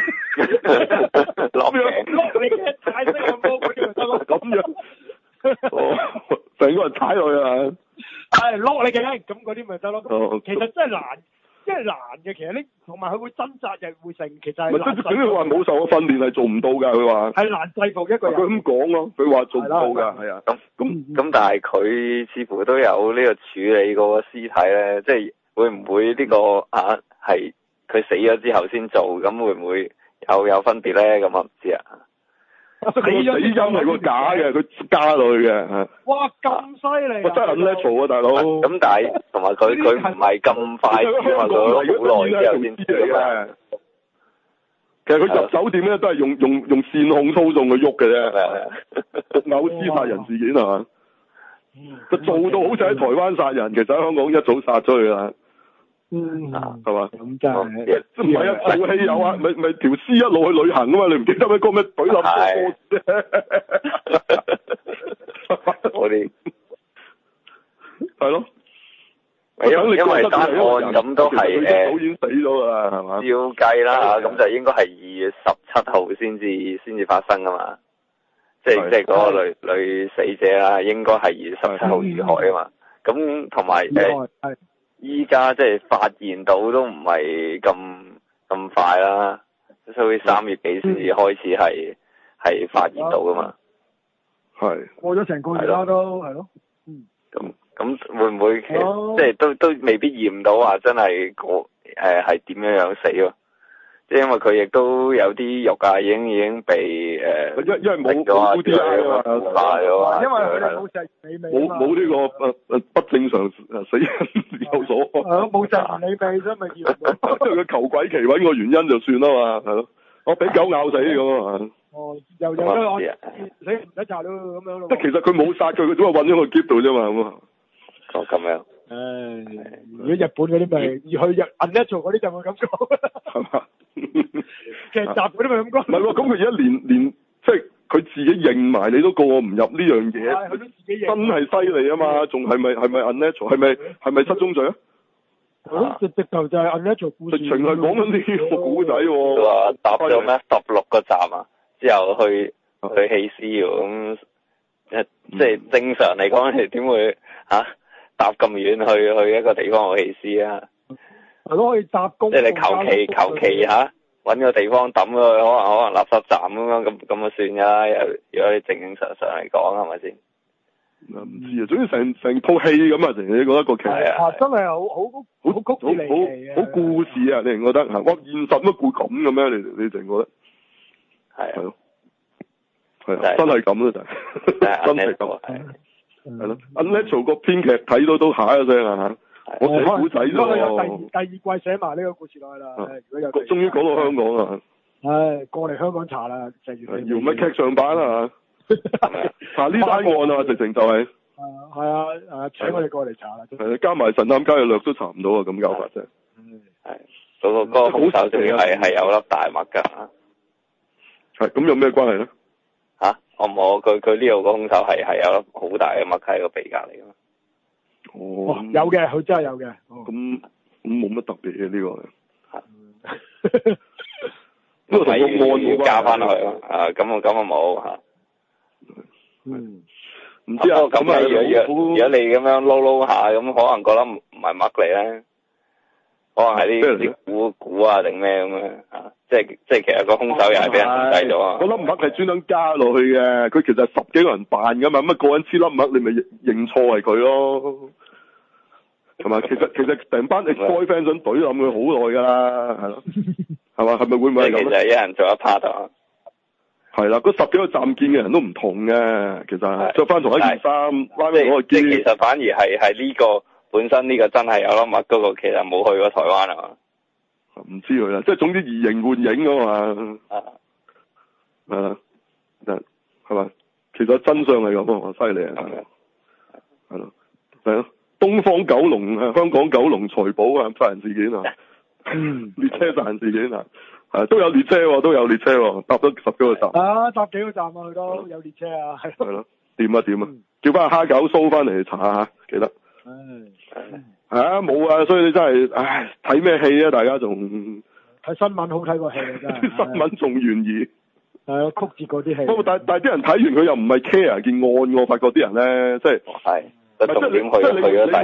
樣，你嘅泰式按摩嗰啲咪得咯？咁樣。哦，成個人踩落去啊！係落你嘅，咁嗰啲咪得咯。其實真係難， 即係難嘅，其實呢，同埋佢會掙扎又會成，其實係。 唔係，即係佢話冇受過訓練係做唔到㗎，佢話。係難制服一個人。 佢咁講咯，佢話做唔到㗎，係啊。 咁咁咁，但係佢似乎都有呢個處理嗰個屍體咧，即係會唔會呢、呢個啊係佢死咗之後先做，咁會唔會有有分別咧？咁我唔知啊。 佢死因係個假嘅，佢加落去嘅。 哇，咁犀利！ 我真係很叻做啊，大佬。 咁但係同埋佢佢唔係咁快，因為佢好耐之後先知嘅。其實佢入酒店咧都係用用用線控操縱佢喐嘅啫。偶屍殺人事件係嘛？佢做到好似喺台灣殺人，其實喺香港一早殺咗佢啦。 嗯， 係嘛？ 咁真係， 即唔係啊？做戲有啊，咪咪條屍一路去旅行啊嘛？你唔記得咩？嗰個咩懟冧波？ 我哋係咯， 因為因為單案咁都係誒， 導演死咗啦，係嘛？ 照計啦，咁就應該係二月十七號先至先至發生噶嘛。即係即係嗰個女女死者啦，應該係二月十七號遇害啊嘛。咁同埋誒。依家即係發現到都唔係咁咁快啦，所以三月幾先至開始係係、嗯、發現到噶嘛。 係過咗成個月啦都係咯。嗯。 咁咁會唔會其實即係都都未必驗到話真係個誒係點樣樣死喎？即係因為佢亦都有啲肉啊，已經已經被誒， 因因為冇冇 D N A 啊嘛， 化咗啊，因為佢哋冇石原里味冇冇呢個誒誒不正常誒死因有所。係咯， 冇石原里味啫，咪驗到。 即係佢求鬼其揾個原因就算啦嘛，係咯。我俾狗咬死咁啊。哦， 又又都我死唔使查咯咁樣咯。 即係其實佢冇殺佢，佢只係揾咗個喼度啫嘛咁啊。 哦，咁樣。 唉，如果日本嗰啲咪而去日 Unnatural 嗰啲就會咁講。係嘛？劇集嗰啲咪咁講。唔係喎，咁佢而家連連即係佢自己認埋，你都告我唔入呢樣嘢，佢都自己認，真係犀利啊嘛！仲係咪係咪 Unnatural？係咪係咪失蹤罪啊？啊！直直頭就係 Unnatural 故事。直情係講緊呢個古仔喎。 話搭咗咩十六個站啊？之後去去棄屍喎，咁即係正常嚟講，你點會嚇搭咁遠去去一個地方去棄屍啊？ 係咯，可以搭公。即係你求其求其嚇揾個地方抌佢，可能可能垃圾站咁樣，咁咁就算㗎啦。如果你正正常常嚟講，係咪先？ 唔知啊，總之成成套戲咁啊，成你覺得個劇啊，真係好好好好曲折離奇啊， 好故事啊，你唔覺得嚇？哇，現實乜會咁嘅咩？你你淨覺得？係係咯，係啊，真係咁咯，就係真係咁，係咯。Unnatural個編劇睇到都嚇一聲啊嚇！我寫古仔咯， 第二第二季寫埋呢個故事落去啦。如果有， 終於講到香港啦。 唉，過嚟香港查啦，成月。 搖乜劇上版啊？查呢單案啊，直情就係。 係啊，誒，請我哋過嚟查啦。 係加埋神探伽利略都查唔到啊！咁搞法啫。 係，嗰個嗰個兇手仲要係係有粒大墨㗎。 係，咁有咩關係咧？ 吓，我冇，佢佢呢度個兇手係係有粒好大嘅墨喺個鼻隔離㗎嘛。 哦， 有嘅，佢真係有嘅。 咁咁冇乜特別嘅呢個。 係。呢個同個案要加翻落去咯。啊，咁我咁我冇嚇。 嗯。唔知啊， 咁啊，如果如果你咁樣撈撈下，咁可能覺得唔唔係墨嚟咧，可能係啲啲估估啊定咩咁樣啊？即係即係其實個兇手又係俾人控制咗啊！ 嗰粒墨係專登加落去嘅，佢其實係十幾個人扮噶嘛，咁啊個人黐粒墨，你咪認錯係佢咯，係嘛？其實其實成班 ex-boyfriend 想懟冧佢好耐噶啦，係咯，係嘛？係咪會唔會係咁咧？ 其實係一人做一 part 啊！ 係啦，嗰十幾個站見嘅人都唔同嘅，其實着翻同一件衫，拉翻嗰個肩。 其實反而係係呢個本身呢個真係有粒墨嗰個，其實冇去過台灣啊嘛。 唔知佢啦，即係總之移形換影啊嘛。 啊， 係啦，係嘛？其實真相係咁啊，犀利啊！係咯，係咯，東方九龍啊，香港九龍財寶啊，殺人事件啊，嗯，列車殺人事件啊。係都有列車喎，都有列車喎，搭咗十幾個站。啊， 搭幾個站啊，佢都有列車啊，係。係咯， 掂啊掂啊，叫翻阿蝦餃蘇翻嚟查下，記得。唉，係啊，冇啊，所以你真係，唉，睇咩戲啊？大家仲睇新聞好睇過戲啊，真係。 新聞仲懸疑。 係啊，曲折嗰啲戲。 不過但但係啲人睇完佢又唔係 care 件案，我發覺啲人咧，即係。 係。個重點去去咗第度。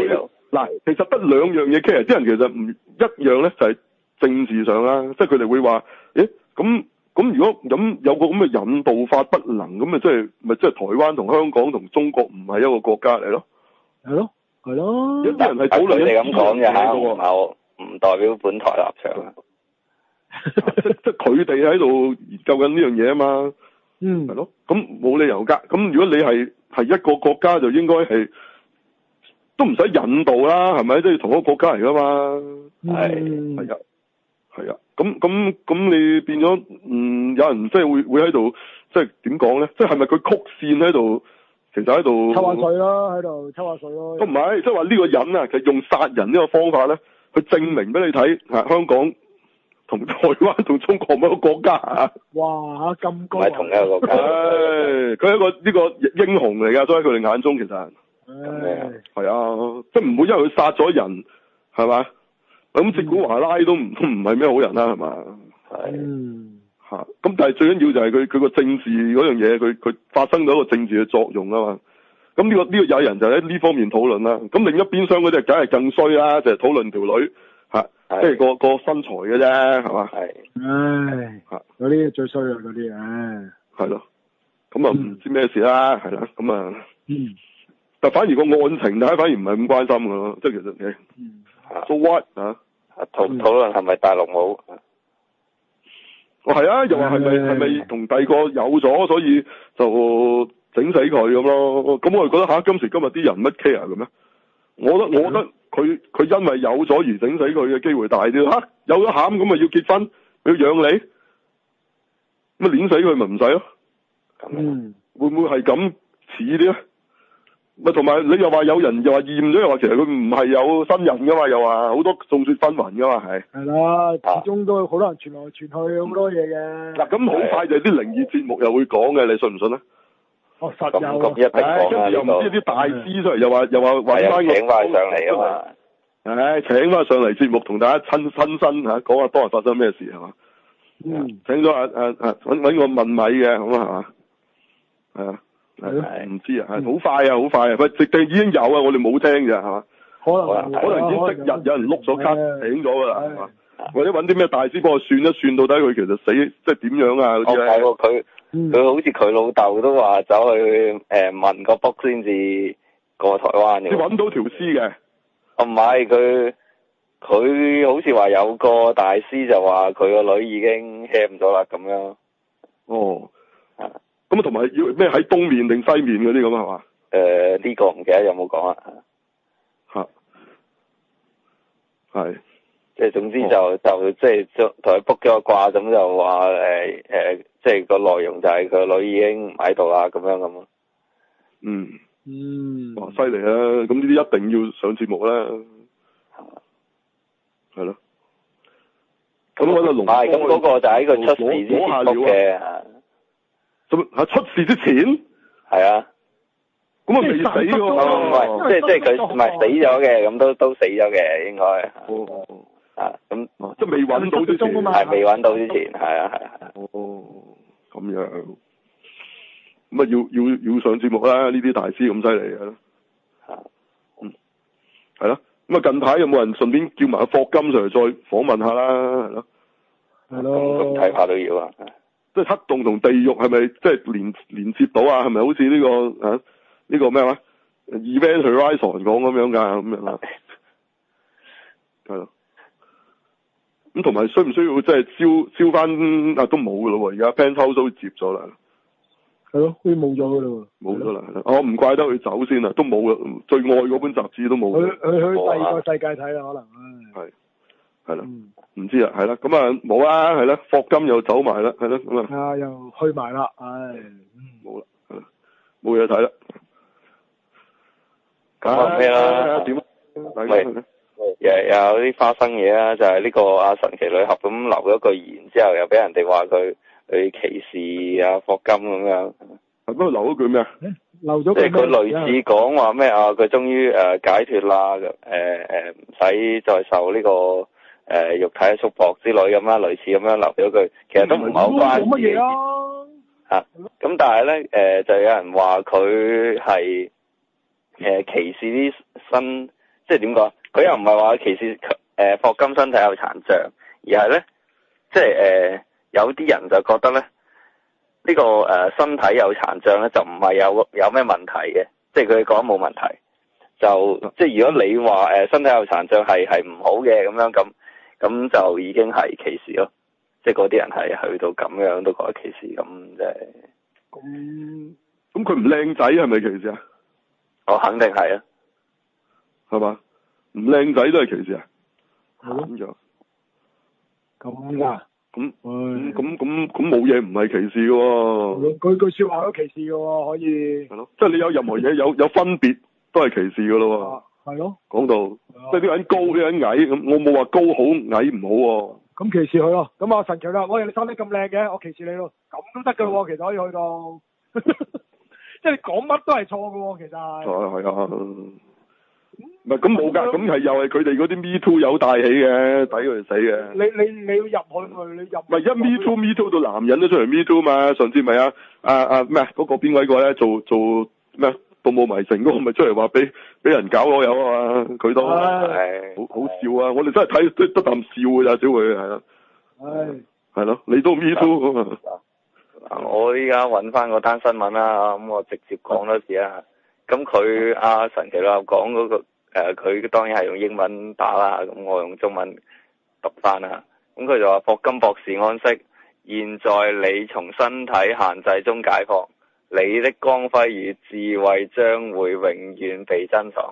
嗱，其實得兩樣嘢 care，啲人其實唔一樣咧，就係政治上啦，即係佢哋會話，誒咁咁如果咁有個咁嘅引渡法不能，咁咪即係咪即係台灣同香港同中國唔係一個國家嚟咯？ 係咯，係咯。 有啲人係討論你咁講嘅嚇，我唔代表本台立場啊。 即即佢哋喺度研究緊呢樣嘢啊嘛。 嗯。 係咯，咁冇理由㗎。咁如果你係係一個國家，就應該係。都唔使引渡啦，係咪？即係同一個國家嚟噶嘛？係係啊，係啊。咁咁咁，你變咗嗯，有人即係會會喺度，即係點講咧？即係係咪佢曲線喺度？其實喺度抽下水咯，喺度抽下水咯。 都唔係，即係話呢個人啊，其實用殺人呢個方法咧，去證明俾你睇，嚇香港同台灣同中國係一個國家啊！ 哇！咁高， 唔係同一個國家。 佢係一個呢個英雄嚟㗎，所以喺佢哋眼中其實。 係係啊，即係唔會因為佢殺咗人，係嘛？咁捷古華拉都唔都唔係咩好人啦，係嘛？ 係。 嗯。 吓，咁但係最緊要就係佢佢個政治嗰樣嘢，佢佢發生咗一個政治嘅作用啊嘛。咁呢個呢個有人就喺呢方面討論啦。咁另一邊廂嗰啲梗係更衰啦，就係討論條女吓，即係個個身材嘅啫，係嘛？ 係。唉。吓，嗰啲最衰啊，嗰啲唉。係咯。咁啊唔知咩事啦，係啦，咁啊。 嗯。 但反而個案情，大家反而唔係咁關心噶咯，即係其實嘅。 嗯。 So what 啊？ 討討論係咪大陸冇？ 哦係啊，又話係咪係咪同第二個有咗，所以就整死佢咁咯？咁我就覺得吓、啊，今時今日啲人乜 care 嘅咩？我覺得我覺得佢佢因為有咗而整死佢嘅機會大啲。吓、啊，有咗餡咁咪要結婚，要養你，咁咪碾死佢咪唔使咯？ 嗯。 會唔會係咁似啲咧？咪同埋你又話有人又話驗咗，又話其實佢唔係有新人噶嘛，又話好多眾說紛紜噶嘛，係。係啦， 始終都好多人傳來傳去好多嘢嘅。嗱， 咁好快就係啲靈異節目又會講嘅，你信唔信咧？ 哦，實有。 咁一定講啦， 又唔知啲大師出嚟，又話又話揾翻個請翻上嚟啊嘛。 唉，請翻上嚟節目同大家親親身嚇講下當日發生咩事係嘛？ 嗯。請咗阿阿阿揾揾個問米嘅咁啊係嘛？係啊。係唔知啊，係好快啊，好快啊！佢直定已經有啊，我哋冇聽咋，係嘛？ 可能可能已經即日有人碌咗卡醒咗噶啦，係嘛？或者揾啲咩大師幫我算一算，到底佢其實死即係點樣啊？嗰啲咧。 哦，佢佢好似佢老豆都話走去誒問個卜先至過台灣嘅。你揾到條屍嘅？ 哦，唔係佢佢好似話有個大師就話佢個女已經 ham 咗啦咁樣。 哦。咁啊，同埋要咩喺東面定西面嗰啲咁係嘛？ 誒、呃，呢、這個唔記得有冇講啊？ 吓，係， 即係總之就、哦、就即係同佢 book 咗個卦，咁就話誒誒，即係個內容就係佢個女已經唔喺度啦，咁樣咁咯。 嗯嗯， 哇，犀利啊！咁呢啲一定要上節目啦，係咯。咁嗰個龍， 係咁嗰個就喺佢出事之前 book 嘅。 喺出事之前， 係啊， 咁啊未死喎， 唔係，即係即係佢唔係死咗嘅，咁都都死咗嘅應該。 哦， 啊，咁即係未揾到之前， 係未揾到之前，係啊係啊。 哦，咁樣，咁啊要要要上節目啦！呢啲大師咁犀利嘅，嗯，係咯。咁啊近排有冇人順便叫埋阿霍金上嚟再訪問下啦？係咯， 係咯， 咁睇下都要啊。 即係黑洞同地獄係咪即係連連接到啊？係咪好似呢、這個啊呢、這個咩話 Event Horizon 講咁樣噶咁樣啊？係咯。咁同埋需唔需要即係燒燒翻啊？都冇噶咯喎！而家 Penthouse 都接咗啦。係咯，好似冇咗噶啦。冇咗啦，我唔怪得佢走先啦，都冇啦。最愛嗰本雜誌都冇。 去去去第二個世界睇啦，可能唉。係。 係啦。嗯唔知啊，係啦，咁啊冇啦，係啦，霍金又走埋啦，係咯，咁啊， 啊又去埋啦，唉， 冇啦，冇嘢睇啦， 咁啊咩啦？ 點？ 喂，又有啲花生嘢啊，就係呢個阿神奇女俠咁留咗句言之後，又俾人哋話佢去歧視阿霍金咁樣。 係不過留咗句咩啊？ 留咗即係佢類似講話咩啊？佢終於誒解脫啦，誒誒唔使再受呢個。誒、呃，肉體束縛之類咁啦，類似咁樣留咗句，其實都唔係好關事。 冇乜嘢啊。 吓，咁但係咧，誒、呃，就有人話佢係誒歧視啲新即係點講？佢又唔係話歧視誒霍金身體有殘障，而係咧，即係誒、呃、有啲人就覺得咧，呢、這個誒、呃、身體有殘障咧就唔係有有咩問題嘅，即係佢講冇問題。就即係如果你話誒、呃、身體有殘障係係唔好嘅咁樣咁，咁就已經係歧視咯。即係嗰啲人係去到咁樣都覺得歧視，咁即係咁咁佢唔靚仔係咪歧視啊？ 我肯定係啊， 係嘛？唔靚仔都係歧視啊？ 咁就咁噶？ 咁咁咁咁咁冇嘢唔係歧視嘅喎。 句句說話都歧視嘅喎，可以。係咯，即係你有任何嘢有有分別都係歧視嘅咯喎。 係咯。講到即係呢個人高呢個人矮咁，我冇話高好矮唔好喎。咁歧視佢咯。咁啊神奇啦！我哋你生得咁靚嘅，我歧視你咯。咁都得嘅喎，其實可以去到。即係你講乜都係錯嘅喎，其實係。 係係啊。唔係咁冇㗎，咁係又係佢哋嗰啲 Me Too 有帶起嘅，抵佢哋死嘅。 你你你要入去去，你入。 唔係一 Me Too Me Too 到男人都出嚟 Me Too 嘛？上次咪啊啊啊咩嗰個邊位個咧做做咩盜墓迷城嗰個咪出嚟話俾俾人搞我有啊嘛？佢都係好好笑啊！我哋真係睇得得啖笑㗎咋，小佢係啦。係。係咯，你都 Me Too 咁啊！ 我依家揾翻嗰單新聞啦，咁我直接講多次啊。咁佢阿神奇女俠講嗰個誒，佢、呃、當然係用英文打啦，咁我用中文讀翻啦。咁佢就話霍金博士安息，現在你從身體限制中解放，你的光輝與智慧將會永遠被珍藏。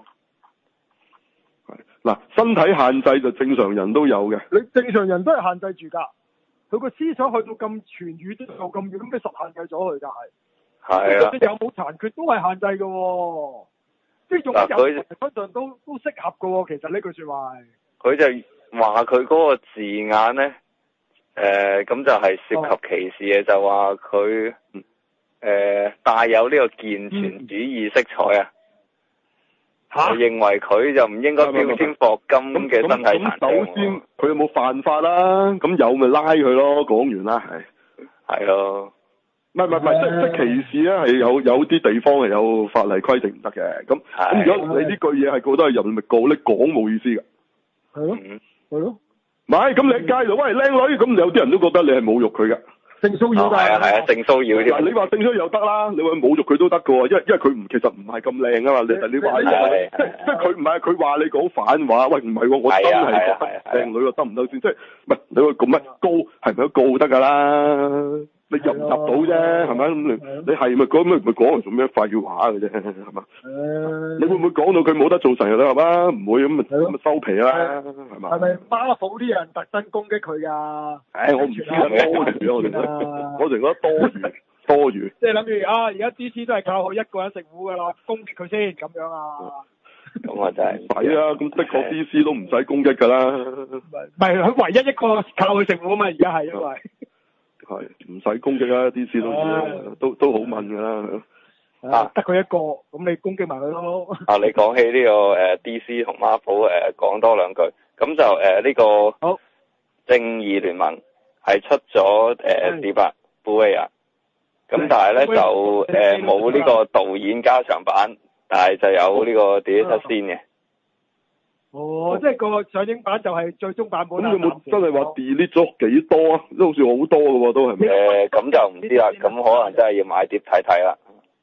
嗱，身體限制就正常人都有嘅。 你正常人都係限制住㗎，佢個思想去到咁全宇宙咁遠，咁你實限制咗佢㗎係。 係啊， 你有冇殘缺都係限制嘅喎，即係用喺人身上都都適合嘅喎。其實呢句説話， 佢就話佢嗰個字眼咧，誒、呃、咁就係涉及歧視嘅，哦、就話佢誒帶有呢個健全主義色彩啊。嚇、嗯！我認為佢就唔應該標籤霍金嘅身體殘障。 首先，佢有冇犯法啦？咁有咪拉佢咯？講完啦，係係咯。唔係唔係唔係，即即歧視咧係有有啲地方係有法例規定唔得嘅。咁咁如果你呢句嘢係覺得係人咪告，你講冇意思㗎。係咯，係咯。唔係咁你喺街度喂靚女，咁有啲人都覺得你係侮辱佢㗎。性騷擾㗎。係啊係啊，性騷擾。嗱你話性騷擾又得啦，你話侮辱佢都得㗎喎，因為因為佢唔其實唔係咁靚啊嘛。你你話即即佢唔係佢話你講反話，喂唔係喎，我真係覺得靚女喎，得唔得先？即係唔係你話咁乜告係咪都告得㗎啦？你入唔入到啫，係咪？咁你你係咪講咩？咪講嚟做咩廢話嘅啫，係嘛？你會唔會講到佢冇得做成日啦？係嘛？唔會咁咪咁咪收皮啦，係嘛？係咪Marvel啲人特登攻擊佢㗎？唉，我唔知啊，多餘我哋，我哋覺得多餘，多餘。即係諗住啊，而家 D C 都係靠佢一個人食糊㗎啦，攻擊佢先咁樣啊？ 咁啊真係唔使啊！咁的確 D C 都唔使攻擊㗎啦。 唔係佢唯一一個靠佢食糊啊嘛！而家係因為。 係唔使攻擊啦 ，D C 都、啊、都都好問噶啦。 啊，得佢一個，咁你攻擊埋佢咯。 啊，你講起呢、這個誒、呃、D C 同 Marvel 誒講多兩句，咁就誒呢、呃這個好正義聯盟係出咗誒四百 Blu-ray，咁但係咧就誒冇呢個導演加長版，但係就有呢個 Director's Cut 嘅。 哦，即係個上映版就係最終版本。 咁有冇真係話 delete 咗幾多啊？都好似好多嘅喎，都係咪？ 誒，咁就唔知啦。咁可能真係要買碟睇睇啦。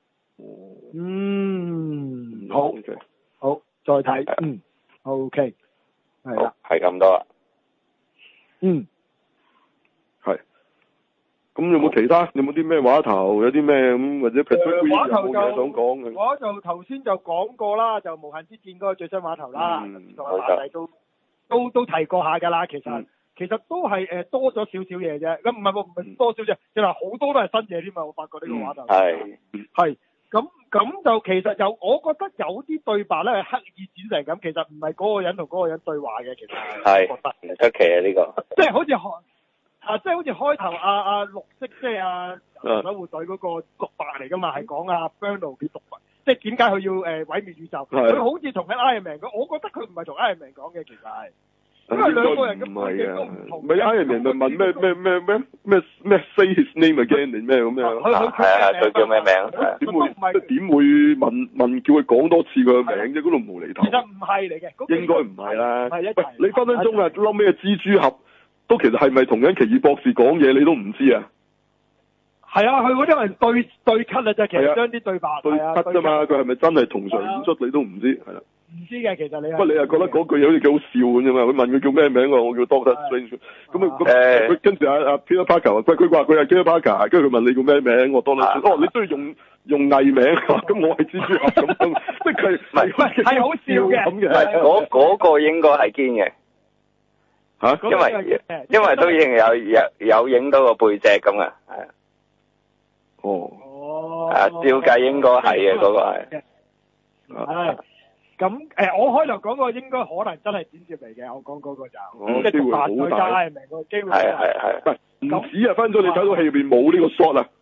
嗯，好，好，再睇。嗯 ，OK，係啦， 係咁多啦。 嗯， 係。咁有冇其他？有冇啲咩話頭？有啲咩咁或者 Patrick 話頭就想講嘅？ 我就頭先就講過啦，就無限之戰嗰個最新話頭啦，同埋話題都都都提過下㗎啦。其實、嗯、其實都係誒、呃、多咗少少嘢啫。咁唔係唔係多少啫，即係話好多都係新嘢添嘛。我發覺呢個話頭係係咁咁就其實有，我覺得有啲對白咧係刻意剪成咁，其實唔係嗰個人同嗰個人對話嘅，其實係覺得唔出奇啊呢、呢個， 即係好似開。啊，即係好似開頭阿阿綠色，即係阿守護隊嗰個獨白嚟㗎嘛，係講阿 Bernal 嘅獨白，即係點解佢要誒毀滅宇宙？佢好似同緊 Iron Man 講，我覺得佢唔係同 Iron Man 講嘅，其實係， 因為兩個人嘅背景都唔同。 咪 Iron Man 咪問咩咩咩咩咩咩 say his name again 定咩咁樣？ 係係佢叫咩名？ 點會點會問問叫佢講多次佢嘅名啫？嗰度無厘頭。 其實唔係嚟嘅， 應該唔係啦。 喂， 你分分鐘啊，撈咩蜘蛛俠都其實係咪同緊奇異博士講嘢？你都唔知啊？ 係啊，佢嗰啲人對對咳啊，就其實將啲對白對咳啫嘛。佢係咪真係同場演出？你都唔知係啦。 唔知嘅，其實你。不過你又覺得嗰句嘢好似幾好笑咁啫嘛？佢問佢叫咩名喎？我叫 Doctor Strange。咁啊，佢跟住阿阿 Peter Parker 話：佢佢話佢係 Peter Parker，跟住佢問你叫咩名？我 Doctor Strange。哦，你都要用用藝名，咁我係蜘蛛俠咁樣，即係佢唔係係好笑嘅。 唔係嗰嗰個應該係堅嘅。 嚇？ 因為因為都已經有有有影到個背脊咁啊，係啊。 哦。 哦。 係啊，照計應該係嘅嗰個係。 係。咁誒，我開頭講過應該可能真係剪接嚟嘅，我講嗰個就即係八對加係明個機會。 係係係。 唔止啊，分咗你睇到戲入邊冇呢個 shot 啊。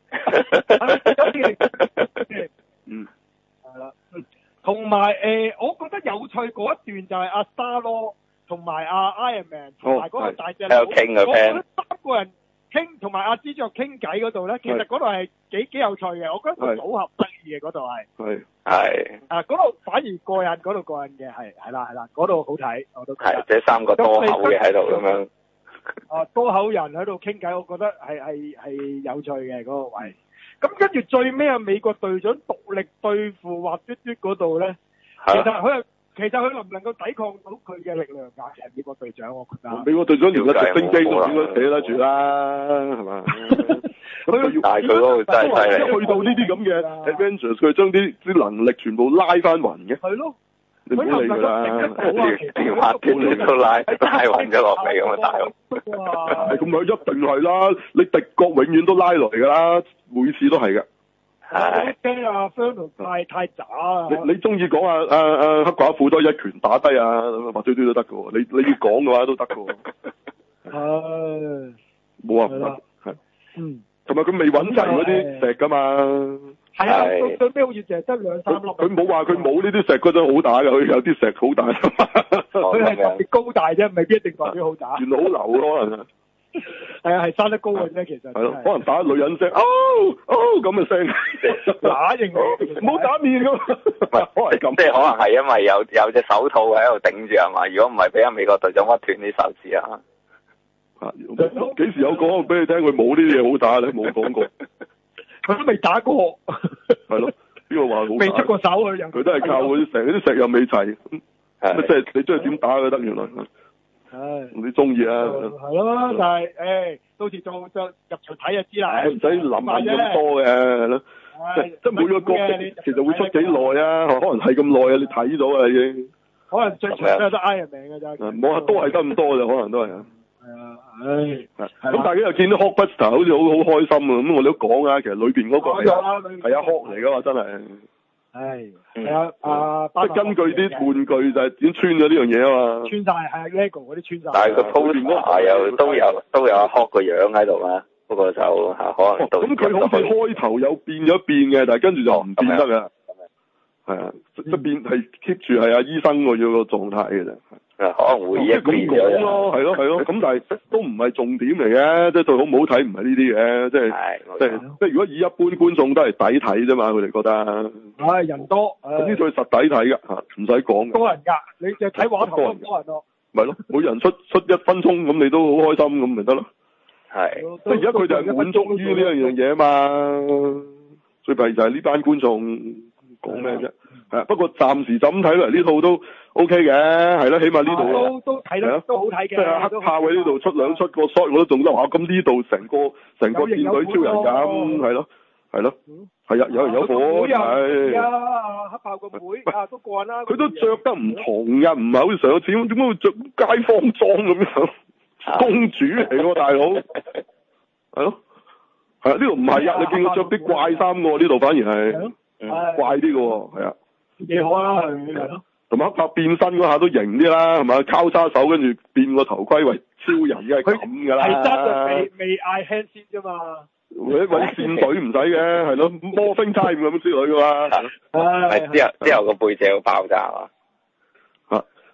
嗯。 係啦。同埋誒，我覺得有趣嗰一段就係阿 Star-Lord同埋阿 Iron Man 同埋嗰個大隻佬， 喺度傾嘅 plan。 三個人傾，同埋阿蜘蛛傾偈嗰度咧，其實嗰度係幾幾有趣嘅，我覺得個組合得意嘅嗰度係。 係。 係。啊， 嗰度反而過癮，嗰度過癮嘅係係啦係啦，嗰度好睇，我都覺得。 係，即係三個多口嘅喺度咁樣。 啊，多口人喺度傾偈，我覺得係係係有趣嘅嗰個位。咁跟住最尾啊，美國隊長獨力對付滑嘟嘟嗰度咧，其實佢又其實佢能唔能夠抵抗到佢嘅力量㗎？其實美國隊長，我覺得。美國隊長連個直升機都應該死得住啦，係嘛？佢但係佢嗰個真係犀利。 去到呢啲咁嘅 Avengers，佢將啲啲能力全部拉翻勻嘅。係咯。你唔好理佢啦， 條滑鐵你都拉拉勻咗落嚟咁啊，大佬！ 係咁啊，一定係啦！你敵國永遠都拉落嚟㗎啦，每次都係嘅。 係。驚啊 Fernando 太太渣啊！ 你你中意講啊啊啊黑寡婦都一拳打低啊，滑嘟嘟都得㗎喎，你你要講嘅話都得㗎喎。係。冇啊，係。嗯。同埋佢未揾齊嗰啲石㗎嘛。係啊，最最尾好似淨係得兩三粒。佢冇話佢冇呢啲石嗰陣好打嘅，佢有啲石好打。佢係特別高大啫，未必一定代表好打。原來好流咯，可能。係啊，係生得高嘅啫，其實。係咯，可能打女人聲，哦哦咁嘅聲。打型唔好打面㗎。唔係，可能咁。即係可能係因為有有隻手套喺度頂住係嘛？如果唔係，俾阿美國隊長屈斷啲手指啊！啊，幾時有講俾你聽？佢冇呢啲嘢好打咧，冇講過。佢都未打過，係咯？邊個話好打？未出過手佢人，佢都係靠嗰啲成啲石又未齊，咁即係你中意點打都得原來。唉，你中意啊？係咯，但係誒，到時做就入場睇就知啦。唔使諗咁多嘅，係咯。即即係每個角色其實會出幾耐啊？可能係咁耐啊？你睇到啊已經。可能最長都係得 Iron Man嘅咋。冇啊，都係得咁多嘅，可能都係。係啊，唉，咁大家又見到 Hulkbuster 好似好好開心啊！咁我哋都講啊，其實裏邊嗰個係係啊 Hulk 嚟噶嘛，真係。係係啊啊！即係根據啲玩具就係點穿咗呢樣嘢啊嘛。穿晒係 LEGO 嗰啲穿晒。但係個鋪墊嗰排又都有都有 Hulk 個樣喺度啊，不過就嚇可能到。咁佢好似開頭有變咗變嘅，但係跟住就唔變得㗎。係啊，即係變係 keep 住係阿醫生個樣個狀態嘅啫。可能會一咁講咯，係咯係咯，咁但係都唔係重點嚟嘅，即係對好唔好睇唔係呢啲嘅，即係即係即係如果以一般觀眾都係抵睇啫嘛，佢哋覺得。唉，人多，咁呢套實抵睇噶吓，唔使講。多人噶，你淨係睇畫頭都多人咯。咪咯，每人出出一分鐘，咁你都好開心咁咪得咯。係。即係而家佢就係滿足於呢樣嘢啊嘛，最弊就係呢班觀眾講咩啫。係，不過暫時就咁睇嚟呢套都 O K 嘅，係咯，起碼呢度都都睇得都好睇嘅。即係黑豹喺呢度出兩出個 shot 我都仲得話，咁呢度成個成個戰隊超人咁，係咯，係咯，係啊，有人有火係。啊，黑豹個妹啊都過啦。佢都着得唔同㗎，唔係好似上次點解會着街坊裝咁樣？公主嚟喎，大佬。係咯，係啊，呢度唔係啊，你見佢着啲怪衫喎，呢度反而係怪啲嘅喎，係啊。幾好啊，係咯，同埋黑豹變身嗰下都型啲啦，係咪？交叉手跟住變個頭盔為超人，梗係咁噶啦。係真係未未嗌 hand 先啫嘛。或者搵戰隊唔使嘅，係咯，Morphing Time咁之類噶嘛。係之後之後個背脊會爆炸啊！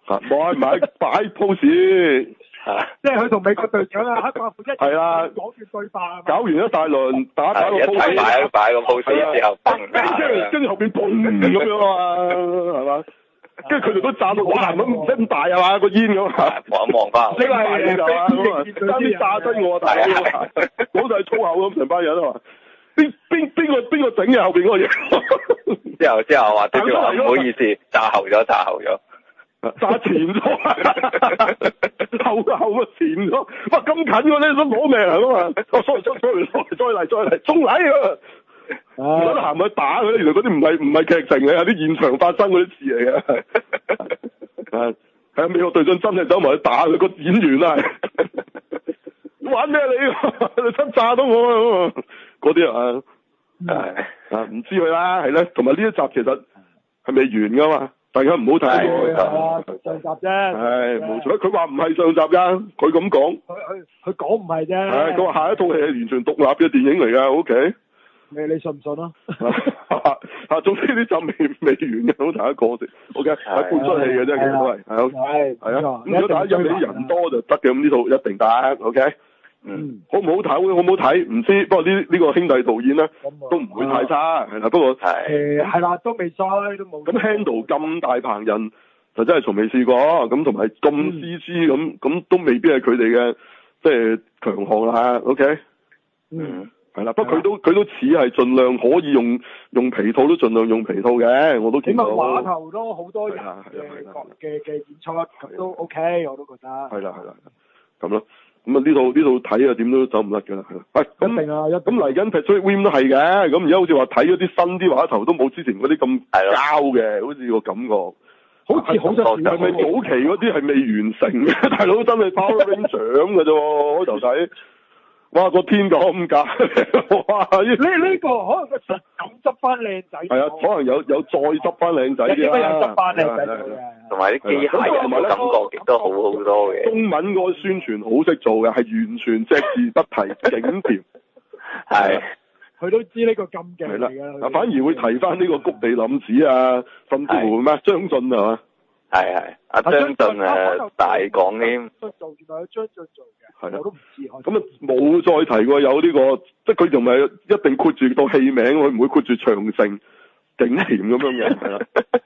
嚇，買買擺 pose。 即係佢同美國隊長啊，黑寡婦一係啦， 講住對白， 搞完一大輪打打個 pose， 擺擺個 pose 之後， 跟跟住後邊砰咁樣啊嘛，係嘛？跟住佢哋都炸到哇咁唔使咁大啊嘛個煙咁啊， 望一望翻， 呢個係就啊咁啊，爭啲炸親我大佬，嗰就係粗口咁成班人啊嘛，邊邊邊個邊個整嘅後邊嗰個嘢？ 之後之後話對住話唔好意思，炸後咗炸後咗。 炸前咗，後後啊前咗，哇咁近嘅咧都攞命啊嘛！我 sorry sorry sorry，再嚟再嚟，中禮啊！唔得閒去打佢咧，原來嗰啲唔係唔係劇情嘅，係啲現場發生嗰啲事嚟嘅。係係啊，美國隊長真係走埋去打佢個演員啊！玩咩你？你真炸到我啊！嗰啲啊，啊唔知佢啦，係咧，同埋呢一集其實係未完噶嘛。大家唔好睇， 上集啫。 係冇錯，佢話唔係上集㗎，佢咁講。 佢佢佢講唔係啫。 係佢話下一套戲係完全獨立嘅電影嚟㗎 ，OK？ 你你信唔信啊？ 啊，總之呢集未未完嘅，好大家過先 ，OK？係半出戲嘅啫，其實都係係係啊。咁如果大家入嚟啲人多就得嘅，咁呢套一定得 ，OK？嗯，好唔好睇？好唔好睇？唔知，不過呢呢個兄弟導演咧都唔會太差，係啦。不過誒係啦，都未衰，都冇。 咁 handle 咁大棚人，就真係從未試過。咁同埋咁 C G 咁，咁都未必係佢哋嘅即係強項啦。OK，嗯，係啦。不過佢都佢都似係盡量可以用用皮套，都盡量用皮套嘅。我都見到。 起碼話頭都好多人嘅嘅嘅演出，咁都 OK，我都覺得。係啦係啦，咁咯。咁啊呢套呢套睇啊點都走唔甩㗎啦，係咁咁嚟緊 Pacific Rim 都係嘅，咁而家好似話睇咗啲新啲畫頭都冇之前嗰啲咁膠嘅，好似個感覺， 好似好多係咪早期嗰啲係未完成嘅？大佬真係 Power Ranger 㗎啫喎，開頭睇，哇個天咁假，哇呢呢個可能個實感執翻靚仔， 係啊，可能有有再執翻靚仔啲啦， 有執翻靚仔同埋啲機械人嘅感覺亦都好好多嘅。 中文嗰個宣傳好識做嘅，係完全隻字不提景甜， 係。 佢都知呢個咁勁嚟㗎。 啊，反而會提翻呢個谷地凜子啊，甚至乎咩張晉係嘛？ 係係，阿張晉誒大講添。 做原來有張晉做嘅， 係啊， 我都唔知。 咁啊冇再提過有呢個，即係佢仲係一定括住到戲名，佢唔會括住長城景甜咁樣嘅，係啦。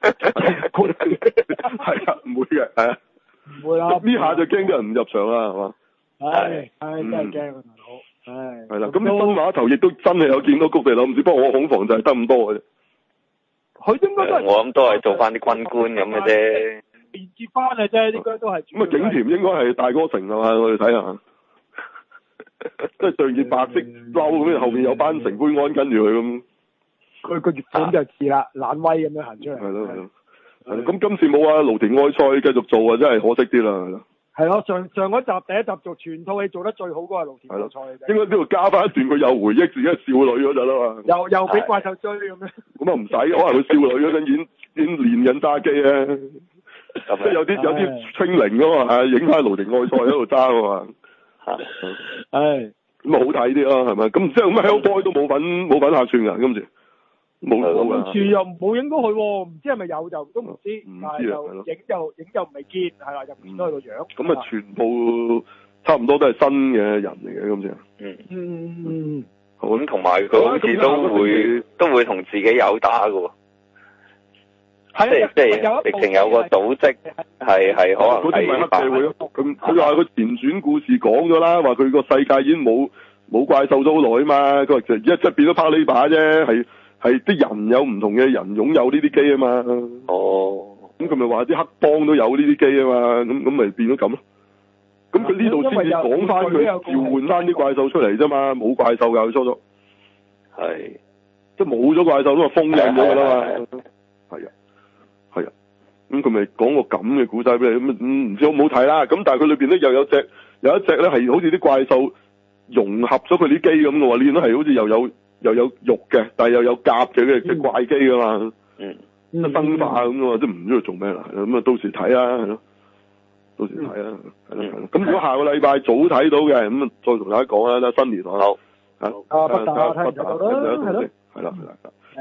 係啊，唔會嘅，係啊。 唔會啦。 呢下就驚啲人唔入場啦，係嘛？ 係係真係驚啊，大佬。係。 係啦，咁啲新碼頭亦都真係有見到谷地凜，唔知不過我恐防就係得咁多嘅啫。 佢應該都係， 我諗都係做翻啲軍官咁嘅啫， 連接翻嘅啫，應該都係。 咁啊，景甜應該係大哥城係嘛？我哋睇下，即係對住白色褸咁，後面有班城官安跟住佢咁。 佢個月本就似啦，懶威咁樣行出嚟。 係咯係咯，係咁今次冇啊，盧田愛菜繼續做啊，真係可惜啲啦，係咯。 係咯，上上嗰集第一集做全套戲做得最好嗰個係盧田愛菜嚟嘅。 應該呢度加翻一段佢有回憶自己係少女嗰陣啦嘛。 又又俾怪獸追咁樣。 咁啊唔使，可能佢少女嗰陣演演練緊揸機啊，即係有啲有啲清零噶嘛，影翻盧田愛菜喺度揸啊嘛。 係。 咁啊好睇啲咯，係咪？咁即係咁 Hellboy 都冇份冇份客串噶，今次。冇冇處又冇影到佢，唔知係咪有就都唔知， 唔但係就影就影就未見，係啦，就見到佢個樣。 咁啊，全部差唔多都係新嘅人嚟嘅，今次。 嗯嗯嗯。 咁同埋佢好似都會都會同自己有打㗎喎。 係啊，即係直情有個組織，係係可能嗰啲咪黑社會咯。咁佢話佢前傳故事講咗啦，話佢個世界已經冇冇怪獸咗好耐啊嘛。佢話就一即係變咗 Parliba 啫，係。係啲人有唔同嘅人擁有呢啲機啊嘛， 哦， 咁佢咪話啲黑幫都有呢啲機啊嘛，咁咁咪變咗咁咯。咁佢呢度先至講翻佢召喚翻啲怪獸出嚟啫嘛，冇怪獸噶佢初初， 係， 即係冇咗怪獸都話封印咗噶啦嘛，係啊，係啊，咁佢咪講個咁嘅古仔俾你，咁唔知好唔好睇啦。咁但係佢裏邊咧又有隻有一隻咧係好似啲怪獸融合咗佢啲機咁嘅喎，呢啲係好似又有。又有肉嘅，但係又有甲嘅嘅嘅怪機噶嘛， 嗯， 生化咁啊，即係唔知佢做咩啦，咁啊到時睇啊，係咯，到時睇啊，係咯係咯，咁如果下個禮拜早睇到嘅，咁啊再同大家講啦，新年好， 啊不打睇就到啦，係咯， 係啦係啦， 係啦，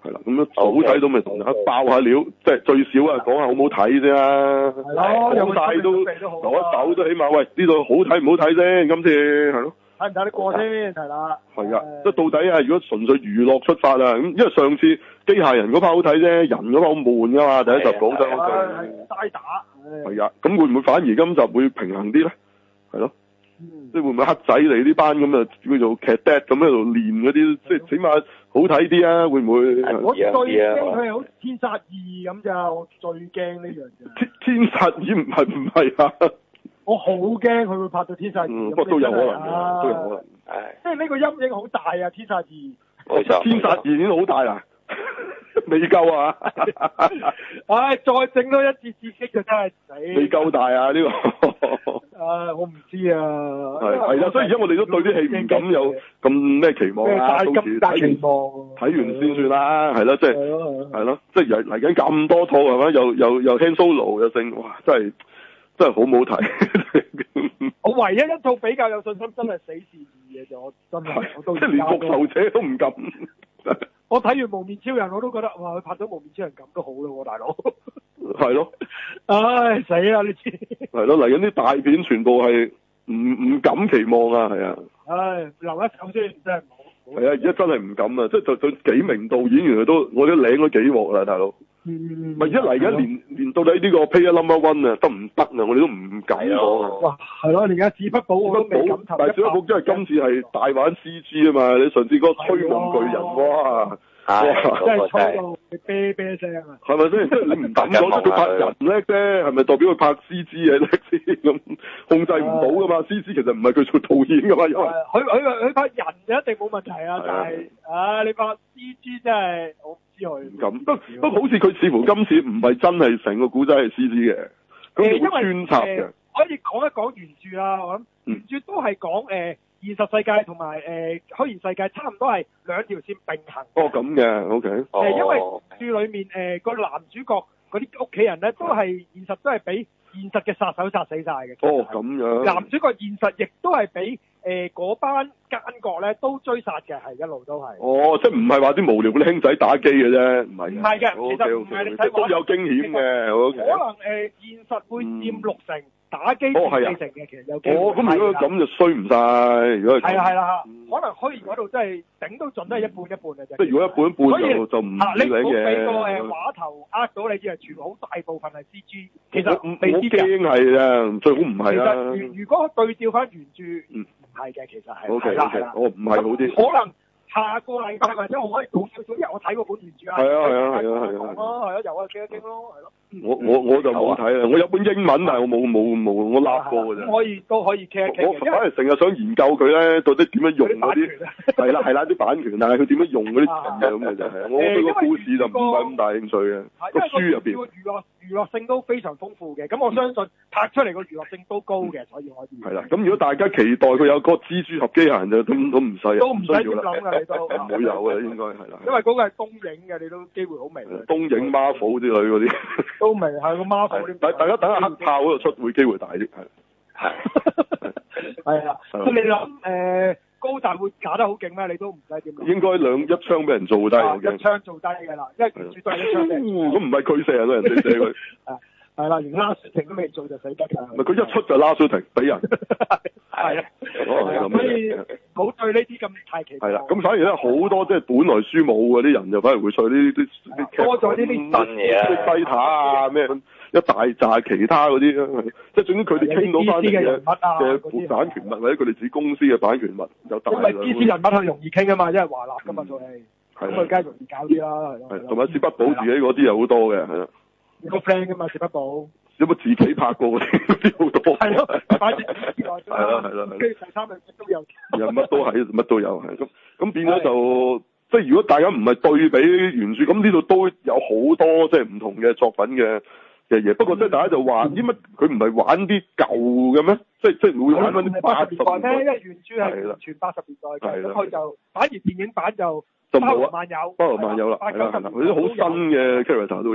係啦，咁樣早睇到咪同大家爆下料，即係最少啊講下好唔好睇啫啦。 係咯，有晒都留一手都起碼，喂呢度好睇唔好睇先？今次係咯。 睇唔睇得過先係啦。 係啊，即係到底啊，如果純粹娛樂出發啊，咁因為上次機械人嗰 part 好睇啫，人嗰 part 好悶噶嘛，第一集講真嗰句。 係齋打。 係啊，咁會唔會反而今集會平衡啲咧？係咯。即係會唔會黑仔嚟呢班咁啊？叫做劇 dead 咁喺度練嗰啲，即係起碼好睇啲啊？會唔會？ 我最驚佢係好似天煞二咁咋，我最驚呢樣嘢。 天天煞二唔係唔係啊？ 我好驚佢會拍到天煞二。 嗯，不過都有可能嘅，都有可能。 唉，即係呢個陰影好大啊！天煞二。 冇錯。 天煞二已經好大啦。未夠啊！ 唉，再整多一次刺激就真係死。 未夠大啊！呢個。 唉，我唔知啊。 係係啦，所以而家我哋都對啲戲唔敢有咁咩期望啊。 咁大期望。 睇完先算啦，係咯，即係係咯，即係嚟嚟緊咁多套係咪？又又又 Han Solo 又剩，哇！真係真係好唔好睇。 我唯一一套比較有信心，真係死侍二嘅啫，我真係我都即係連復仇者都唔敢。 我睇完無面超人，我都覺得哇！佢拍咗無面超人咁都好咯，大佬。 係咯。 唉，死啦！呢次。係咯，嚟緊啲大片全部係唔唔敢期望啊，係啊。唉， 留一手先，真係唔好。 係啊，而家真係唔敢啊！即係就就幾名導演原來都我都領咗幾鑊啦，大佬。 嗯。 咪一嚟緊連連到底呢個 Pay Number One 啊，得唔得啊？我哋都唔敢講啊。 哇，係咯，而家史匹堡我都未敢投。 但係史匹堡真係今次係大玩 C G 啊嘛！你上次嗰個吹夢巨人，哇！哇！ 真係吹到啤啤聲啊！ 係咪先？即係你唔敢講佢拍人叻啫，係咪代表佢拍 C G 嘢叻先咁？控制唔到噶嘛 ？C G 其實唔係佢做導演噶嘛，因為佢佢佢拍人就一定冇問題啊！但係啊，你拍 C G 真係我唔知佢。咁不不過好似佢似乎今次唔係真係成個古仔係 C G 嘅，佢好穿插嘅。 可以講一講原著啦，我諗原著都係講誒。現實世界同埋誒虛擬世界差唔多係兩條線並行。 哦，咁嘅，OK。誒， 因為書裏面誒個、呃、男主角嗰啲屋企人咧，都係現實都係俾現實嘅殺手殺死晒嘅。 哦，咁樣。男主角現實亦都係俾誒嗰班奸角咧都追殺嘅，係一路都係。 哦，即係唔係話啲無聊嗰啲兄仔打機嘅啫，唔係。唔係嘅， 其實唔係你睇都有驚險嘅，OK。 可能誒、呃、現實會佔六成。嗯打機四成嘅，其實有機會。 哦，咁如果咁就衰唔晒，如果係。 係啦係啦，可能虛擬嗰度真係頂到盡都係一半一半嘅啫。 即係如果一半一半就就唔理嘅。 你唔好俾個誒話頭呃到你，啲係全部好大部分係 C G。其實我驚係啊，最好唔係啦。 其實如果對照翻原著，唔係嘅，其實係。 O K O K，我唔係好啲。 可能。下個禮拜或者我可以講少少，因為我睇過本原著啊。 係啊係啊係啊係啊。 係啊，有啊，傾一傾咯，係咯。 我我我就冇睇啊，我有本英文，但係我冇冇冇，我揦過嘅啫。 可以都可以傾一傾。 我反而成日想研究佢咧，到底點樣用嗰啲係啦係啦啲版權，但係佢點樣用嗰啲詞咁嘅就係。我對個故事就唔係咁大興趣嘅。個書入邊。娛樂娛樂性都非常豐富嘅，咁我相信拍出嚟個娛樂性都高嘅，所以可以。係啦，咁如果大家期待佢有個蜘蛛俠機械人就都都唔使。都唔需要諗㗎，你都。唔會有嘅應該係啦。因為嗰個係東映嘅，你都機會好微。東映 Marvel 之類嗰啲。都未係個 Marvel 啲。大大家等下黑豹嗰度出會機會大啲，係。係。係啊，咁你諗誒高達會假得好勁咩？你都唔使點諗。應該兩一槍俾人做低，一槍做低㗎啦，因為絕對係一槍嘅。咁唔係佢射人咯，人哋射佢。係啦，連拉雪停都未做就死得㗎。唔係佢一出就拉雪停俾人。係啊，所以冇對呢啲咁太奇怪。係啦，咁反而咧好多即係本來書冇嗰啲人就反而會上呢啲啲多咗呢啲新嘢啊，啲西塔啊咩一大紮其他嗰啲，即係總之佢哋傾到翻嚟嘅嘅版權物或者佢哋自己公司嘅版權物就大啦。因為 D C 人物佢容易傾啊嘛，因為華納㗎嘛套戲，咁佢梗係容易搞啲啦，係咯。同埋史匹堡自己嗰啲又好多嘅，係啦。個 friend 㗎嘛，史匹堡。有冇自己拍過嗰啲好多？係咯，反正係啦係啦，跟住第三樣都有。人乜都係，乜都有係咁，咁變咗就即係如果大家唔係對比原著，咁呢度都有好多即係唔同嘅作品嘅嘅嘢。不過即係大家就話，咦乜佢唔係玩啲舊嘅咩？即係即係會玩翻啲八十年代咩？因為原著係全八十年代嘅，咁佢就反而電影版就就包羅萬有，包羅萬有啦，係啦係啦，佢啲好新嘅 character 都有嘅。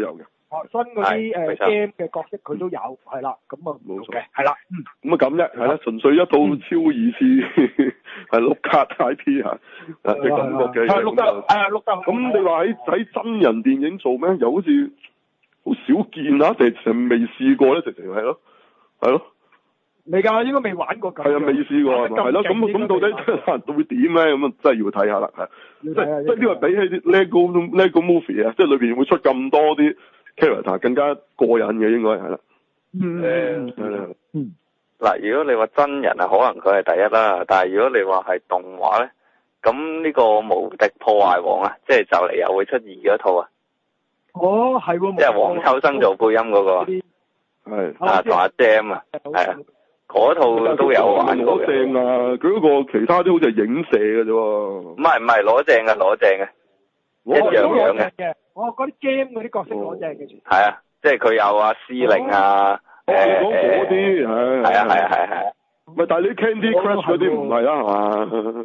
新嗰啲誒 game 嘅角色佢都有，係啦，咁啊冇錯嘅，係啦， 咁啊咁啫，係啦，純粹一套超二次係碌卡 I P 嚇，嘅感覺嘅， 係碌得，係碌得。 咁你話喺喺真人電影做咩？又好似好少見啊，直情未試過咧，直情係咯，係咯。 未㗎，應該未玩過咁。係啊，未試過係咪？係咯，咁咁到底會點咧？咁啊，真係要睇下啦，係。即係即係呢個比起啲 Lego Lego Movie 啊，即係裏邊會出咁多啲 character 更加過癮嘅，應該係啦。 嗯。 誒， 嗯。嗱，如果你話真人啊，可能佢係第一啦。但係如果你話係動畫咧，咁呢個無敵破壞王啊，即係就嚟又會出二嗰套啊。 哦，係喎。 即係黃秋生做配音嗰個。 係。 啊，同阿 Jam 啊，係啊。嗰套都有玩過嘅，攞正啊！佢嗰個其他啲好似係影射嘅啫喎。 唔係唔係攞正嘅，攞正嘅，一樣樣嘅。 哦，嗰啲 game 嗰啲角色攞正嘅。 係啊，即係佢有阿司令啊， 誒講嗰啲，係係啊係啊係係。 唔係，但係你 Candy Crush 嗰啲唔係啦，係嘛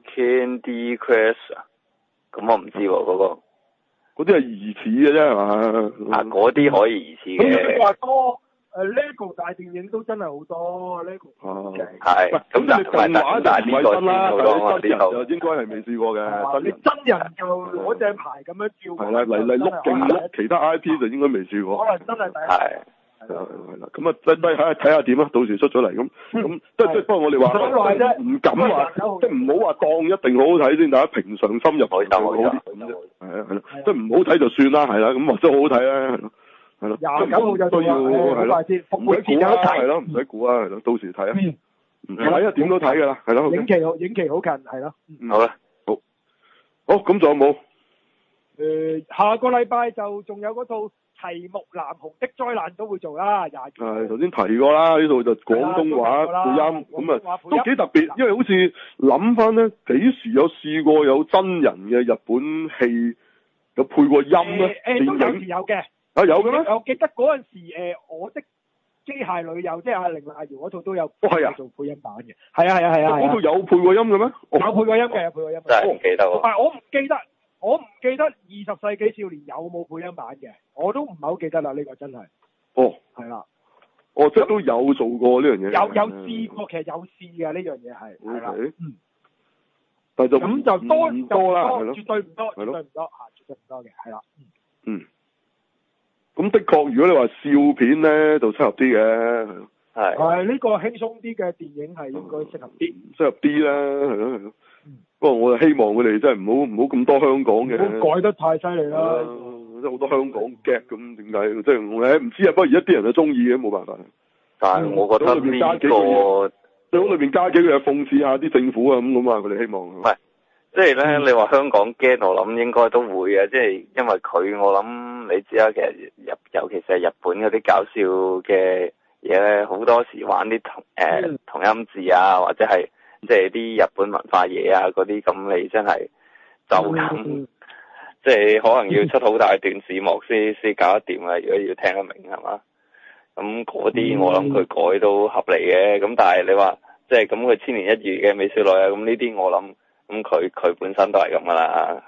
？Candy Crush 啊，咁我唔知喎嗰個。 嗰啲係疑似嘅啫，係嘛？ 啊，嗰啲可以疑似嘅。 咁你話多？誒 Lego 大電影都真係好多 Lego， 係咁但係動畫就唔係新啦，但係真人就應該係未試過嘅。 你真人就攞正牌咁樣照。 係啦，嚟嚟碌勁碌其他 I P 就應該未試過。 可能真係第一。 係係啦，係啦，咁啊，低低睇下睇下點啊，到時出咗嚟咁咁，即係即係不過我哋話唔敢話，即係唔好話當一定好好睇先，大家平常心入去就好啲咁啫。係啊係啦，即係唔好睇就算啦，係啦，咁或者好好睇咧。係咯， 廿九號就到啦，係咯， 唔使估啊，係咯，唔使估啊，係咯，到時睇啊，唔睇啊，點都睇噶啦，係咯， 影期好，影期好近，係咯， 好啦， 好，好，咁仲有冇？ 誒，下個禮拜就仲有嗰套《齊木楠雄的災難》都會做啦，廿二。係頭先提過啦，呢度就廣東話配音，咁啊都幾特別，因為好似諗翻咧，幾時有試過有真人嘅日本戲有配過音咧？ 誒，都有時有嘅。 啊有嘅咩？ 我記得嗰陣時誒，我的機械女友即係阿凌麗瑤嗰套都有做配音版嘅。係啊係啊係啊！ 嗰套有配過音嘅咩？ 有配過音嘅，有配過音。 真係唔記得喎。 但係我唔記得，我唔記得二十世紀少年有冇配音版嘅，我都唔係好記得啦。呢個真係。 哦。係啦。哦，即係都有做過呢樣嘢。 有有試過，其實有試嘅呢樣嘢係。係啦。嗯。 但係就咁就多唔多啦，係咯。 絕對唔多，絕對唔多嚇，絕對唔多嘅，係啦。 嗯。咁的確，如果你話笑片咧，就適合啲嘅。 係。 係呢個輕鬆啲嘅電影係應該適合啲。 適合啲啦，係咯係咯。不過我就希望佢哋真係唔好唔好咁多香港嘅。 唔好改得太犀利啦。 即係好多香港 gag 咁，點解？即係我唔知啊。不過而家啲人就中意嘅，冇辦法。 但係我覺得呢個最好裏邊加幾句嘢諷刺下啲政府啊咁咁啊，佢哋希望。 唔係。即係咧，你話香港 get 我諗應該都會嘅，即係因為佢我諗你知啦，其實日尤其是係日本嗰啲搞笑嘅嘢咧，好多時玩啲同誒、呃、同音字啊，或者係即係啲日本文化嘢啊嗰啲，咁你真係就咁，即係可能要出好大段字幕先先搞得掂啊！如果要聽得明係嘛，咁嗰啲我諗佢改都合理嘅，咁但係你話即係咁佢千年一遇嘅美少女啊，咁呢啲我諗。咁佢佢本身都係咁噶啦，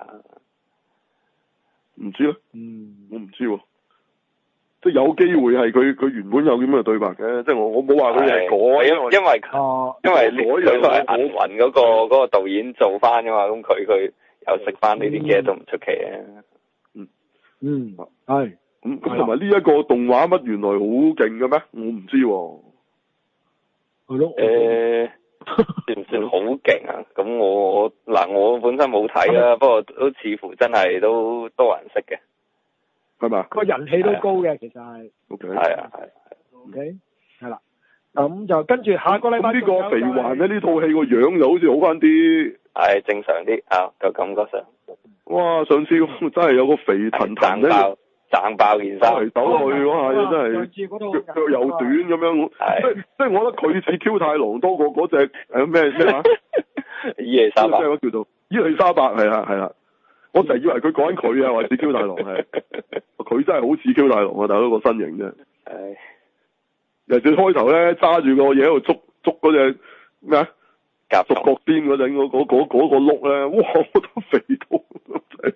唔知咧，嗯，我唔知喎，即係有機會係佢佢原本有咁嘅對白嘅，即係我我冇話佢係改，因為因為哦， 因為佢都係銀魂嗰個嗰個導演做翻噶嘛，咁佢佢又食翻呢啲嘢都唔出奇啊， 嗯嗯係， 咁咁同埋呢一個動畫乜原來好勁嘅咩？我唔知喎， 係咯， 誒。算唔算好勁啊？咁我嗱我本身冇睇啦，不過都似乎真係都多人識嘅， 係嘛？ 個人氣都高嘅，其實係。 O K。 係啊係。 O K。係啦，咁就跟住下個禮拜。 呢個肥環咧，呢套戲個樣就好似好翻啲。 係正常啲啊，個感覺上。 哇！上次真係有個肥騰騰咧。 掙爆件衫嚟抖去嗰下嘢真係腳腳又短咁樣，即係即係我覺得佢似 Q 太郎多過嗰隻誒咩咩話伊麗莎白， 即係叫做伊麗莎白係啊係啦，我成日以為佢講緊佢啊，或者 Q 太郎係，佢真係好似 Q 太郎啊，大佬個身形啫。係，尤其是開頭咧揸住個嘢喺度捉捉嗰隻咩啊？獨角仙嗰陣嗰嗰嗰嗰個碌咧，哇！我都肥到，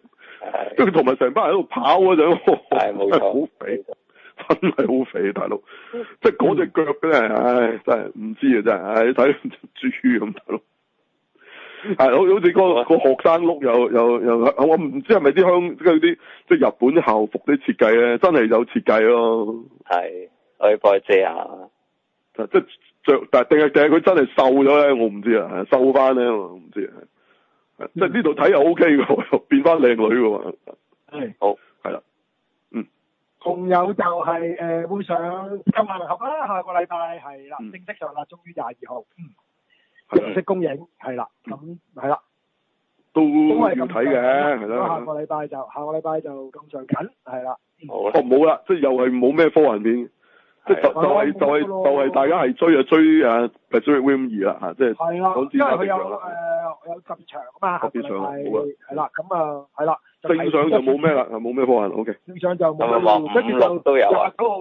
跟住同埋成班人喺度跑嗰陣， 係冇錯， 好肥，真係好肥，大佬，即係嗰隻腳咧，唉，真係唔知啊，真係，唉，睇豬咁，大佬。係好好似嗰個學生碌又又又，我唔知係咪啲香即係啲即係日本啲校服啲設計咧，真係有設計咯。係， 可以幫佢遮下。 即係着，但係定係定係佢真係瘦咗咧？我唔知啊，瘦翻咧我唔知啊。即係呢度睇又 O K 嘅，又變翻靚女嘅。 係好，係啦，嗯。 仲有就係誒會上今晚合啦，下個禮拜係啦，正式上啦，終於廿二號。嗯。正式公映係啦，咁係啦， 都要睇嘅，係啦。 下個禮拜就下個禮拜就咁上緊，係啦。 哦，冇啦，即係又係冇咩科幻片，即係就就係就係就係大家係追啊追啊，Pacific Rim 二啦嚇，即係。係啦，因為佢有誒有特別場啊嘛，特別場係係啦，咁啊係啦。 正常就冇咩啦，冇咩科幻 ，OK。 正常就冇，跟住就都有。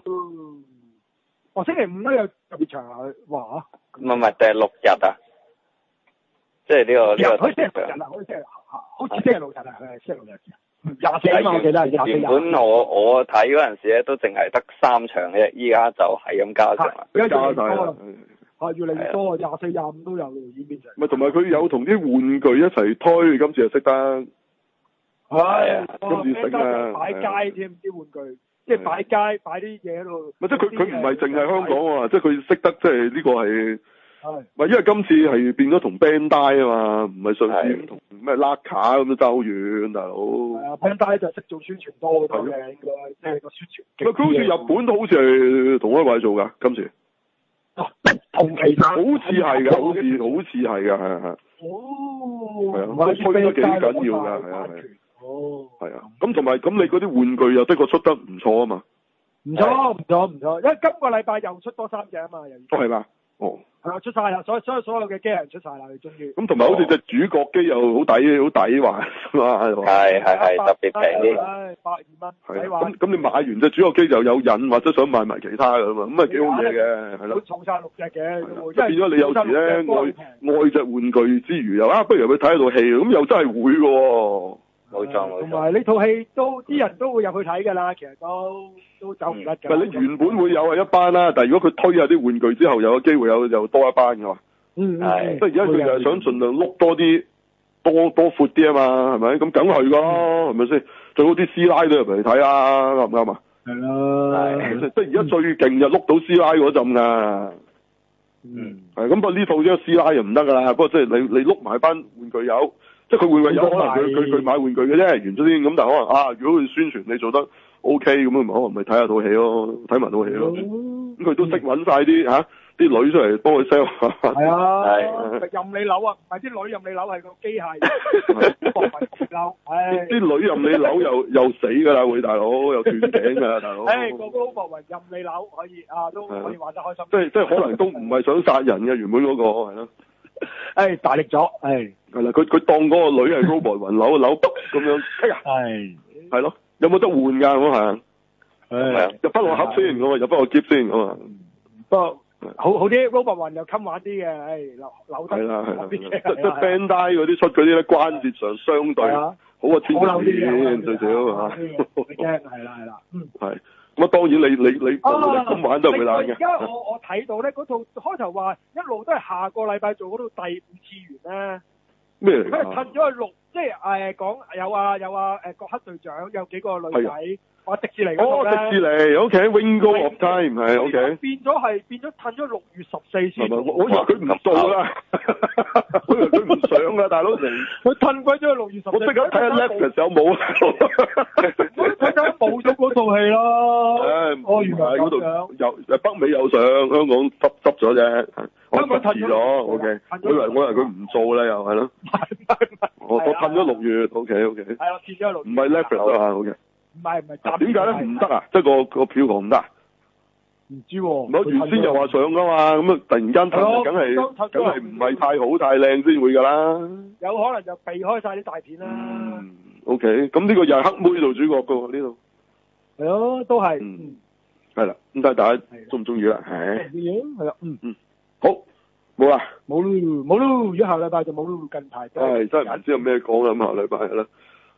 哦，星期五都有特別場啊！哇唔係唔係，定係六日啊？即係呢個呢個。 好似星期六日啊！好似星期好似星期六日啊！係星期六日。廿四啊嘛，我記得廿四。 原本我我睇嗰陣時咧，都淨係得三場嘅，依家就係咁加場啦。 加晒啦。啊，越嚟越多啊！廿四、廿五都有演變成。 咪同埋佢有同啲玩具一齊推，今次就識得。 係啊！ 今次識啊！ 擺街添啲玩具。即係擺街擺啲嘢喺度， 咪即係佢佢唔係淨係香港喎，即係佢識得即係呢個係， 係咪因為今次係變咗同 Bandai 啊嘛，唔係上次同咩 Laika 咁都爭好遠，大佬。係啊 ，Bandai 就識做宣傳多好多嘅，應該即係個宣傳。 佢好似日本都好似係同一位做㗎，今次。 同其他。 好似係㗎，好似好似係㗎，係係。 哦。 係啊，推得幾緊要㗎，係啊係。 哦， 係啊，咁同埋咁你嗰啲玩具又的確出得唔錯啊嘛， 唔錯唔錯唔錯，因為今個禮拜又出多三隻啊嘛，又都係嘛，哦， 係啊，出晒啦，所以所有所有嘅機人出晒啦，你終於， 咁同埋好似隻主角機又好抵好抵玩， 係係係特別平啲， 唉，百二蚊， 係咁咁你買完隻主角機就有癮，或者想買埋其他㗎嘛，咁啊幾好嘢嘅，係咯， 儲晒六隻嘅， 即係變咗你有時咧愛愛隻玩具之餘又啊，不如去睇下套戲，咁又真係會嘅喎。冇錯， 同埋呢套戲都啲人都會入去睇㗎啦，其實都都走唔甩㗎。 但你原本會有係一班啦，但係如果佢推下啲玩具之後，有個機會有又多一班㗎嘛。 嗯，係。 即係而家佢就係想盡量碌多啲，多多闊啲啊嘛，係咪？咁梗係㗎，係咪先？最好啲師奶都入嚟睇啊，啱唔啱啊？ 係啦。 即係而家最勁就碌到師奶嗰陣㗎。 嗯。 係咁，不過呢套啫師奶又唔得㗎啦。不過即係你你碌埋班玩具友。即係佢會唔會有可能佢佢佢買玩具嘅啫，完咗先咁，但係可能啊，如果佢宣傳你做得 O K 咁啊，可能咪睇下套戲咯，睇埋套戲咯。咁佢都識揾晒啲嚇啲女出嚟幫佢 sell。 係啊，係任你扭啊，唔係啲女任你扭，係個機械搏命扭。唉，啲女任你扭又又死㗎啦，會大佬又斷頸㗎，大佬。 誒，個個搏命任你扭可以啊，都可以玩得開心。 即係即係可能都唔係想殺人嘅原本嗰個係咯。 誒，大力咗，係係啦，佢佢當嗰個女係 robot 雲扭扭卜咁樣，哎呀，係係咯，有冇得換㗎咁係？誒，入翻我盒先咁啊，入翻我篋先咁啊。 不過好好啲 robot 雲又襟玩啲嘅，誒扭扭得。係啦係啦，即即 Bandai 嗰啲出嗰啲咧，關節上相對好過千幾最少嚇。 驚係啦係啦，嗯係。咁啊，當然你你你咁玩都係會爛嘅。 而家我我睇到咧，嗰套開頭話一路都係下個禮拜做嗰套第五次元咧。 咩嚟？ 佢係褪咗去六，即係誒講有啊有啊誒國黑隊長有幾個女仔，話迪士尼嗰度咧。哦，迪士尼 ，OK，Wingo of Time 係 OK。 變咗係變咗褪咗六月十四先。 係咪？我以為佢唔做啦，我以為佢唔上啊，大佬成。 佢褪鬼咗去六月十四。我即刻睇下 Netflix 有冇啊！ 我睇緊冇咗嗰套戲咯。 誒，哦，原來嗰度有北美有上，香港執執咗啫。我褪咗 ，OK。我以為我以為佢唔做咧，又係咯。我我褪咗六月 ，OK OK。係啊，褪咗六月。唔係 Netflix 啊，OK。唔係唔係。點解咧？唔得啊！即係個個票房唔得。唔知喎。唔係原先又話上噶嘛，咁啊突然間褪，梗係梗係唔係太好太靚先會噶啦。有可能就避開晒啲大片啦。嗯。OK，咁呢個又係黑妹做主角噶喎，呢度。係咯，都係。嗯。係啦，咁睇下大家中唔中意啦，係。係啦，嗯嗯。好，冇啦，冇咯，冇咯，如果下禮拜就冇咯，近排都係真係唔知有咩講啦，咁下禮拜係啦，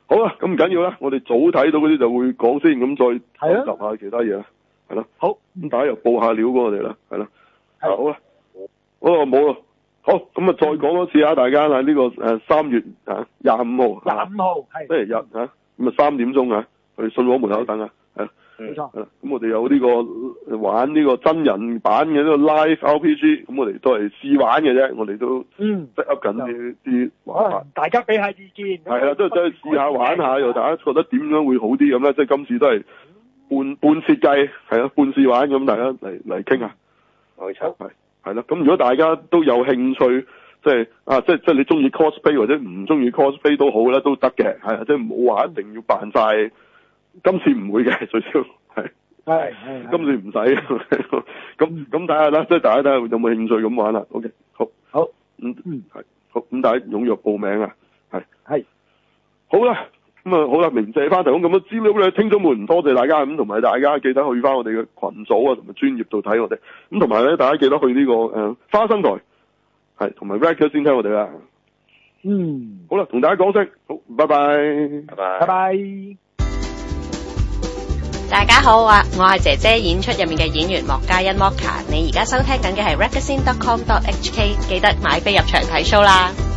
好啦，咁唔緊要啦，我哋早睇到嗰啲就會講先，咁再集下其他嘢啦，係咯。好，咁大家又報下料過我哋啦，係啦。係。好啦。哦，冇啦。好，咁啊，再講多次啊，大家啊，呢、這個誒三月啊廿五號。廿五號係。星期日啊，咁啊三點鐘啊，去信和門口等啊，係。冇錯。係啦，咁我哋有呢、這個玩呢個真人版嘅呢個 live R P G，咁我哋都係試玩嘅啫，我哋都嗯 set up 緊啲啲玩法。大家俾下意見。係啊，都係真係試下玩下，又大家覺得點樣會好啲咁咧？即係今次都係半半設計，係啊，半試玩咁，大家嚟嚟傾下。冇錯。係。係啦，咁如果大家都有興趣，即係啊，即係即係你中意 cosplay 或者唔中意 cosplay 都好啦，都得嘅，係啊，即係唔好話一定要扮晒。今次唔會嘅，最少係。係係。今次唔使，咁咁睇下啦，即係大家睇下有冇興趣咁玩啦。OK，好。好。嗯嗯，係。好，咁大家踴躍報名啊，係。係。好啦，咁啊好啦，鳴謝翻提供咁多資料咧，聽眾們多謝大家咁，同埋大家記得去翻我哋嘅群組啊，同埋專頁度睇我哋，咁同埋咧大家記得去呢、這個誒、呃、花生台，係同埋 Record 先聽我哋啦。嗯。好啦，同大家講聲，好，拜拜。拜拜。拜拜。 大家好啊，我係姐姐演出入面嘅演員莫嘉欣 Moka，你而家收聽緊嘅係 Record dot com dot H K， 記得買飛入場睇 show 啦。